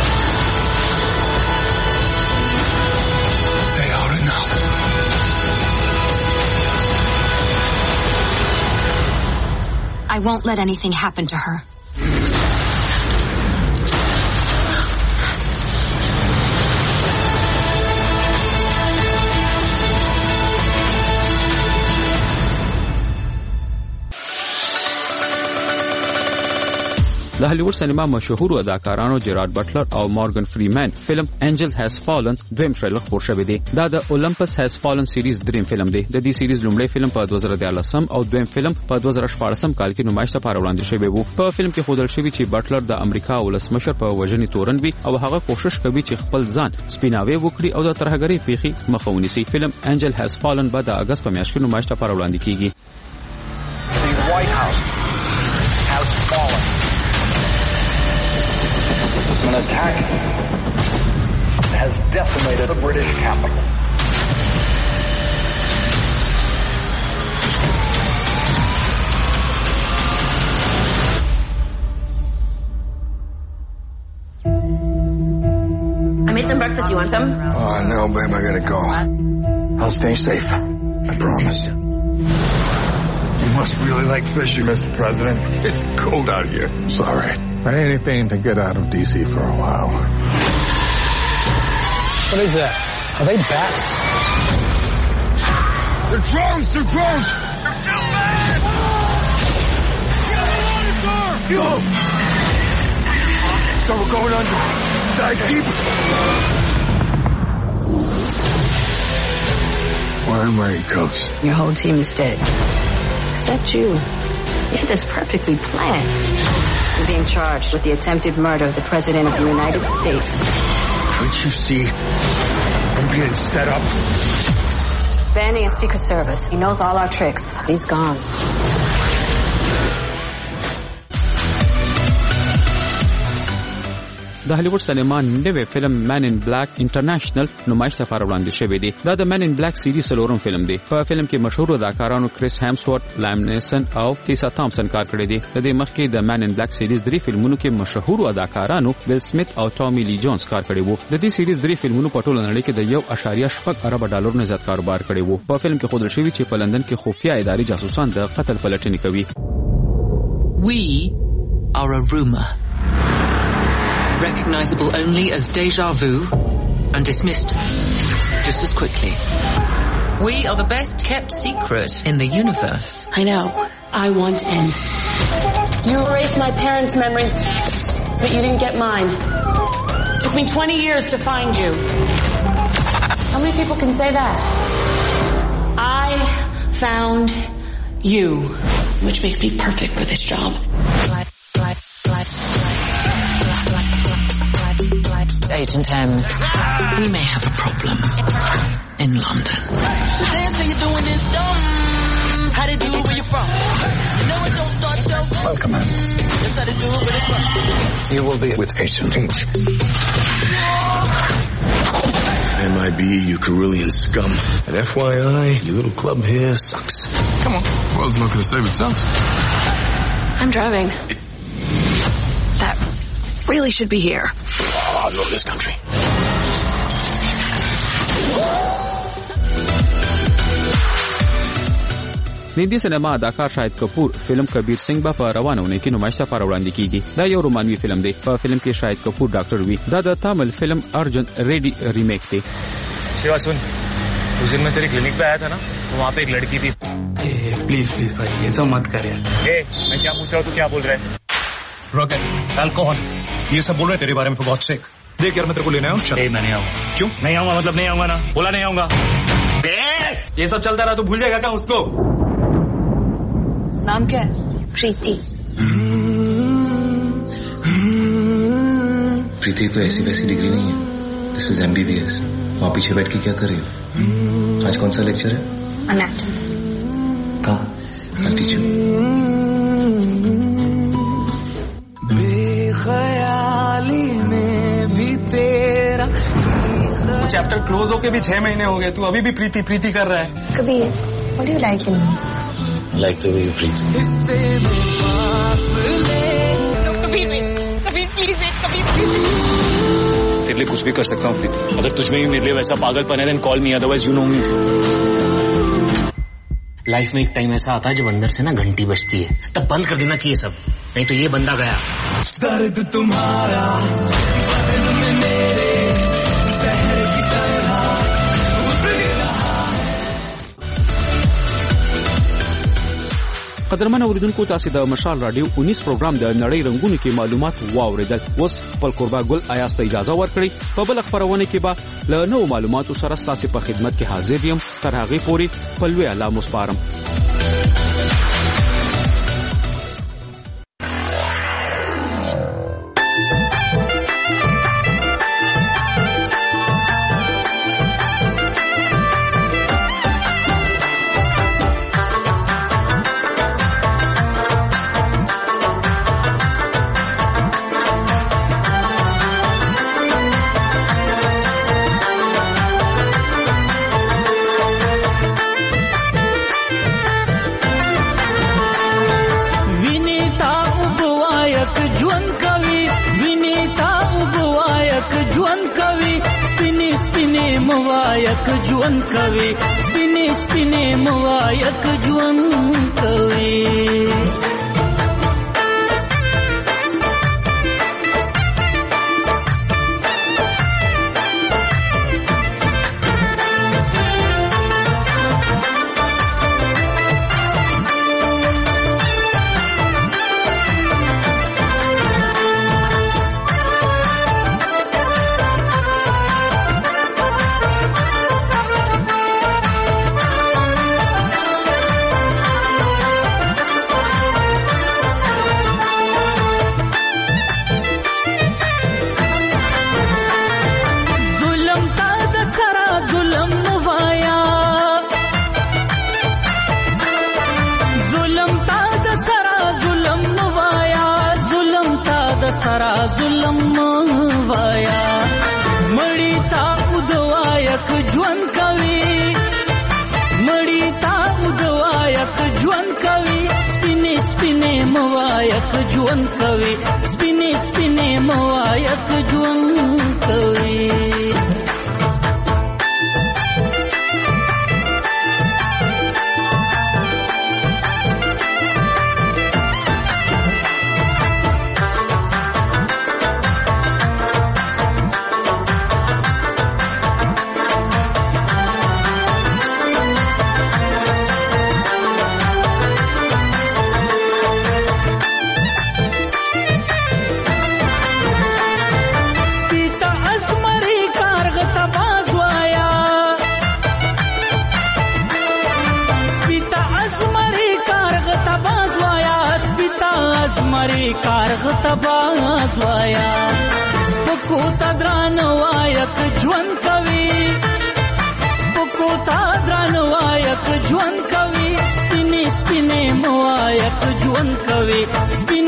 S11: I won't let anything happen to her.
S12: د هالیوډ سینما مشهور اداکارانو جیرارد بټلر او مورګن فریمن فلم انجل هاز فالن دویم ټریلر خپور شوی دی. دا د اولمپس هاز فالن سیریز دریم فلم دی. د دې سیریز لومړی فلم په دوه زره دیارلسم او دویم فلم په دوه زره شپاړسم کال کې نمایش لپاره وړاندې شوی وو. په فلم کې ښودل شوی چې بټلر د امریکا ولسمشر په وژنې تورن وي او هغه کوشش کوي چې خپل ځان سپیناوي وکړي او د ترهګرۍ پیښې مخه ونیسي. فلم انجل هاز فالن به د اگست په میاشت کې نمایش لپاره وړاندې کیږي.
S6: The White House has fallen. An attack has decimated the British capital.
S11: I made some breakfast. You want some?
S13: Oh, no, babe, I gotta go. I'll stay safe. I promise. You must really like fishing, Mister President. It's cold out here. Sorry. But anything to get out of D C for a while.
S6: What is that? Are they bats?
S13: They're drones! They're drones! They're too bad! Get the water, sir! Go! So we're going under. Dive deep. Why am I in cuffs?
S11: Your whole team is dead. Except you. You had this perfectly planned. I'm being charged with the attempted murder of the President of the United States.
S13: Can't you see? I'm being set up.
S11: Vanny is Secret Service. He knows all our tricks. He's gone.
S12: د هالیوډ سینما نوې فلم مین ان بلیک انټرنیشنل نمایش لپاره وړاندې شوی دی. دا د مین ان بلیک سیریز څلورم فلم دی. په فلم کې مشهور اداکارانو کریس هیمسورت، لایم نیسن او تیسا تامسن کار کړی دی. د دې مخکې د مین ان بلیک سیریز درې فلمونو کې مشهور اداکارانو ویل سمیت او ټامي لی جونز کار کړی وو. د دې سیریز درې فلمونو په ټوله نړۍ کې د یو اشاریه شپږ ارب ډالر نه زیات کاروبار کړی وو. په فلم کې ښودل شوی چې په لندن کې خفیه اداري جاسوسان د قتل پلټنې کوي.
S15: We are a rumor. Recognizable only as deja vu and dismissed just as quickly. We are the best kept secret in the universe.
S11: I know. I want in. You erased my parents' memories, but you didn't get mine. It took me twenty years to find you. How many people can say that? I found you, which makes me perfect for this job.
S15: Eight and ten. We may have a problem in London.
S16: The dance that you're doing is dumb. How to do it where you're from? You know it don't start so.
S13: Welcome, man.
S16: That's how to do it where it's from.
S13: You will be with Agent H.
S17: M I B, you Carillion scum. And F Y I, your little club here sucks.
S18: Come on, the world's not going to save itself.
S11: I'm driving. That really should be here.
S17: Oh, I love this country.
S12: هندي سینما اداکار شاهد کپور فلم کبیر سنگ به په روانونه کې نمایش لپاره وړاندې کیږي. دا یو رومانوي فلم دی. په فلم کې شاهد کپور ډاکټر وی. دا د تامل فلم ارجن ریڈی ریمیک دی.
S25: शिवा सुन, उस दिन मैं तेरे क्लिनिक पे आया था ना, तो वहाँ पे एक लड़की थी.
S26: प्लीज प्लीज भाई ये सब मत कर यार.
S25: ए, मैं क्या पूछ रहा हूँ, तू क्या बोल रहा है? रॉकेट, अल्कोहल, ये सब बोल रहे तेरे बारे में for God's sake. देख यार मैं तेरे को लेने आऊँ. चल. मैं नहीं आऊँगा. क्यों? नहीं आऊँगा मतलब नहीं आऊँगा ना. बोला नहीं आऊँगा. ये सब चलता रहा तो भूल जाएगा क्या उसको?
S11: नाम क्या है? प्रीति.
S27: प्रीति को ऐसी वैसी डिग्री नहीं है. This is MBBS. वहाँ पीछे बैठ के क्या कर रही हो? आज कौन सा लेक्चर है?
S11: एनाटॉमी.
S27: कहाँ? I'll teach you.
S16: बेख्याली में भी तेरा
S25: चैप्टर क्लोज होके भी छह महीने हो गए, तू अभी भी प्रीति प्रीति कर रहा है.
S11: Kabir, what do you like in me?
S27: Like the way you breathe.
S16: इससे पास ले.
S11: कबीर wait, कबीर please wait, कबीर please.
S25: तेरे लिए कुछ भी कर सकता हूँ प्रीति. अगर तुझमें भी मेरे लिए वैसा पागलपन है, then call me, otherwise you know me.
S28: Life में एक टाइम ऐसा आता है जब अंदर से ना घंटी बजती है, तब बंद कर देना चाहिए सब, नहीं तो ये बंदा गया.
S16: दर्द तुम्हारा बदन में मेरे जहर की तरह उतर रहा है.
S12: قدرمن اوریدونکو تاسو د مشال رادیو انیس پروګرام د نړۍ رنگونو کې معلومات واوریدل. اوس خپل قربا ګل آیاست اجازه ورکړي په بل خبرونه کې به له نو معلوماتو سره تاسو په خدمت کې حاضر یم. تر هغه پورې په لوی الله مسپارم.
S16: मवायक जुवन कवि स्पिने स्पिने मवायक जुवन कवि.
S8: سرا ظلم وایا مړی تا ودوایک ژوند کوي مړی تا ودوایک ژوند کوي سپینې سپینې موایک ژوند کوي سپینې سپینې موایک ژوند کوي کارغ تباز وایا سپکو تدران وایک ژوند کوي سپکو تدران وایک ژوند کوي سپینې سپینې موایک ژوند کوي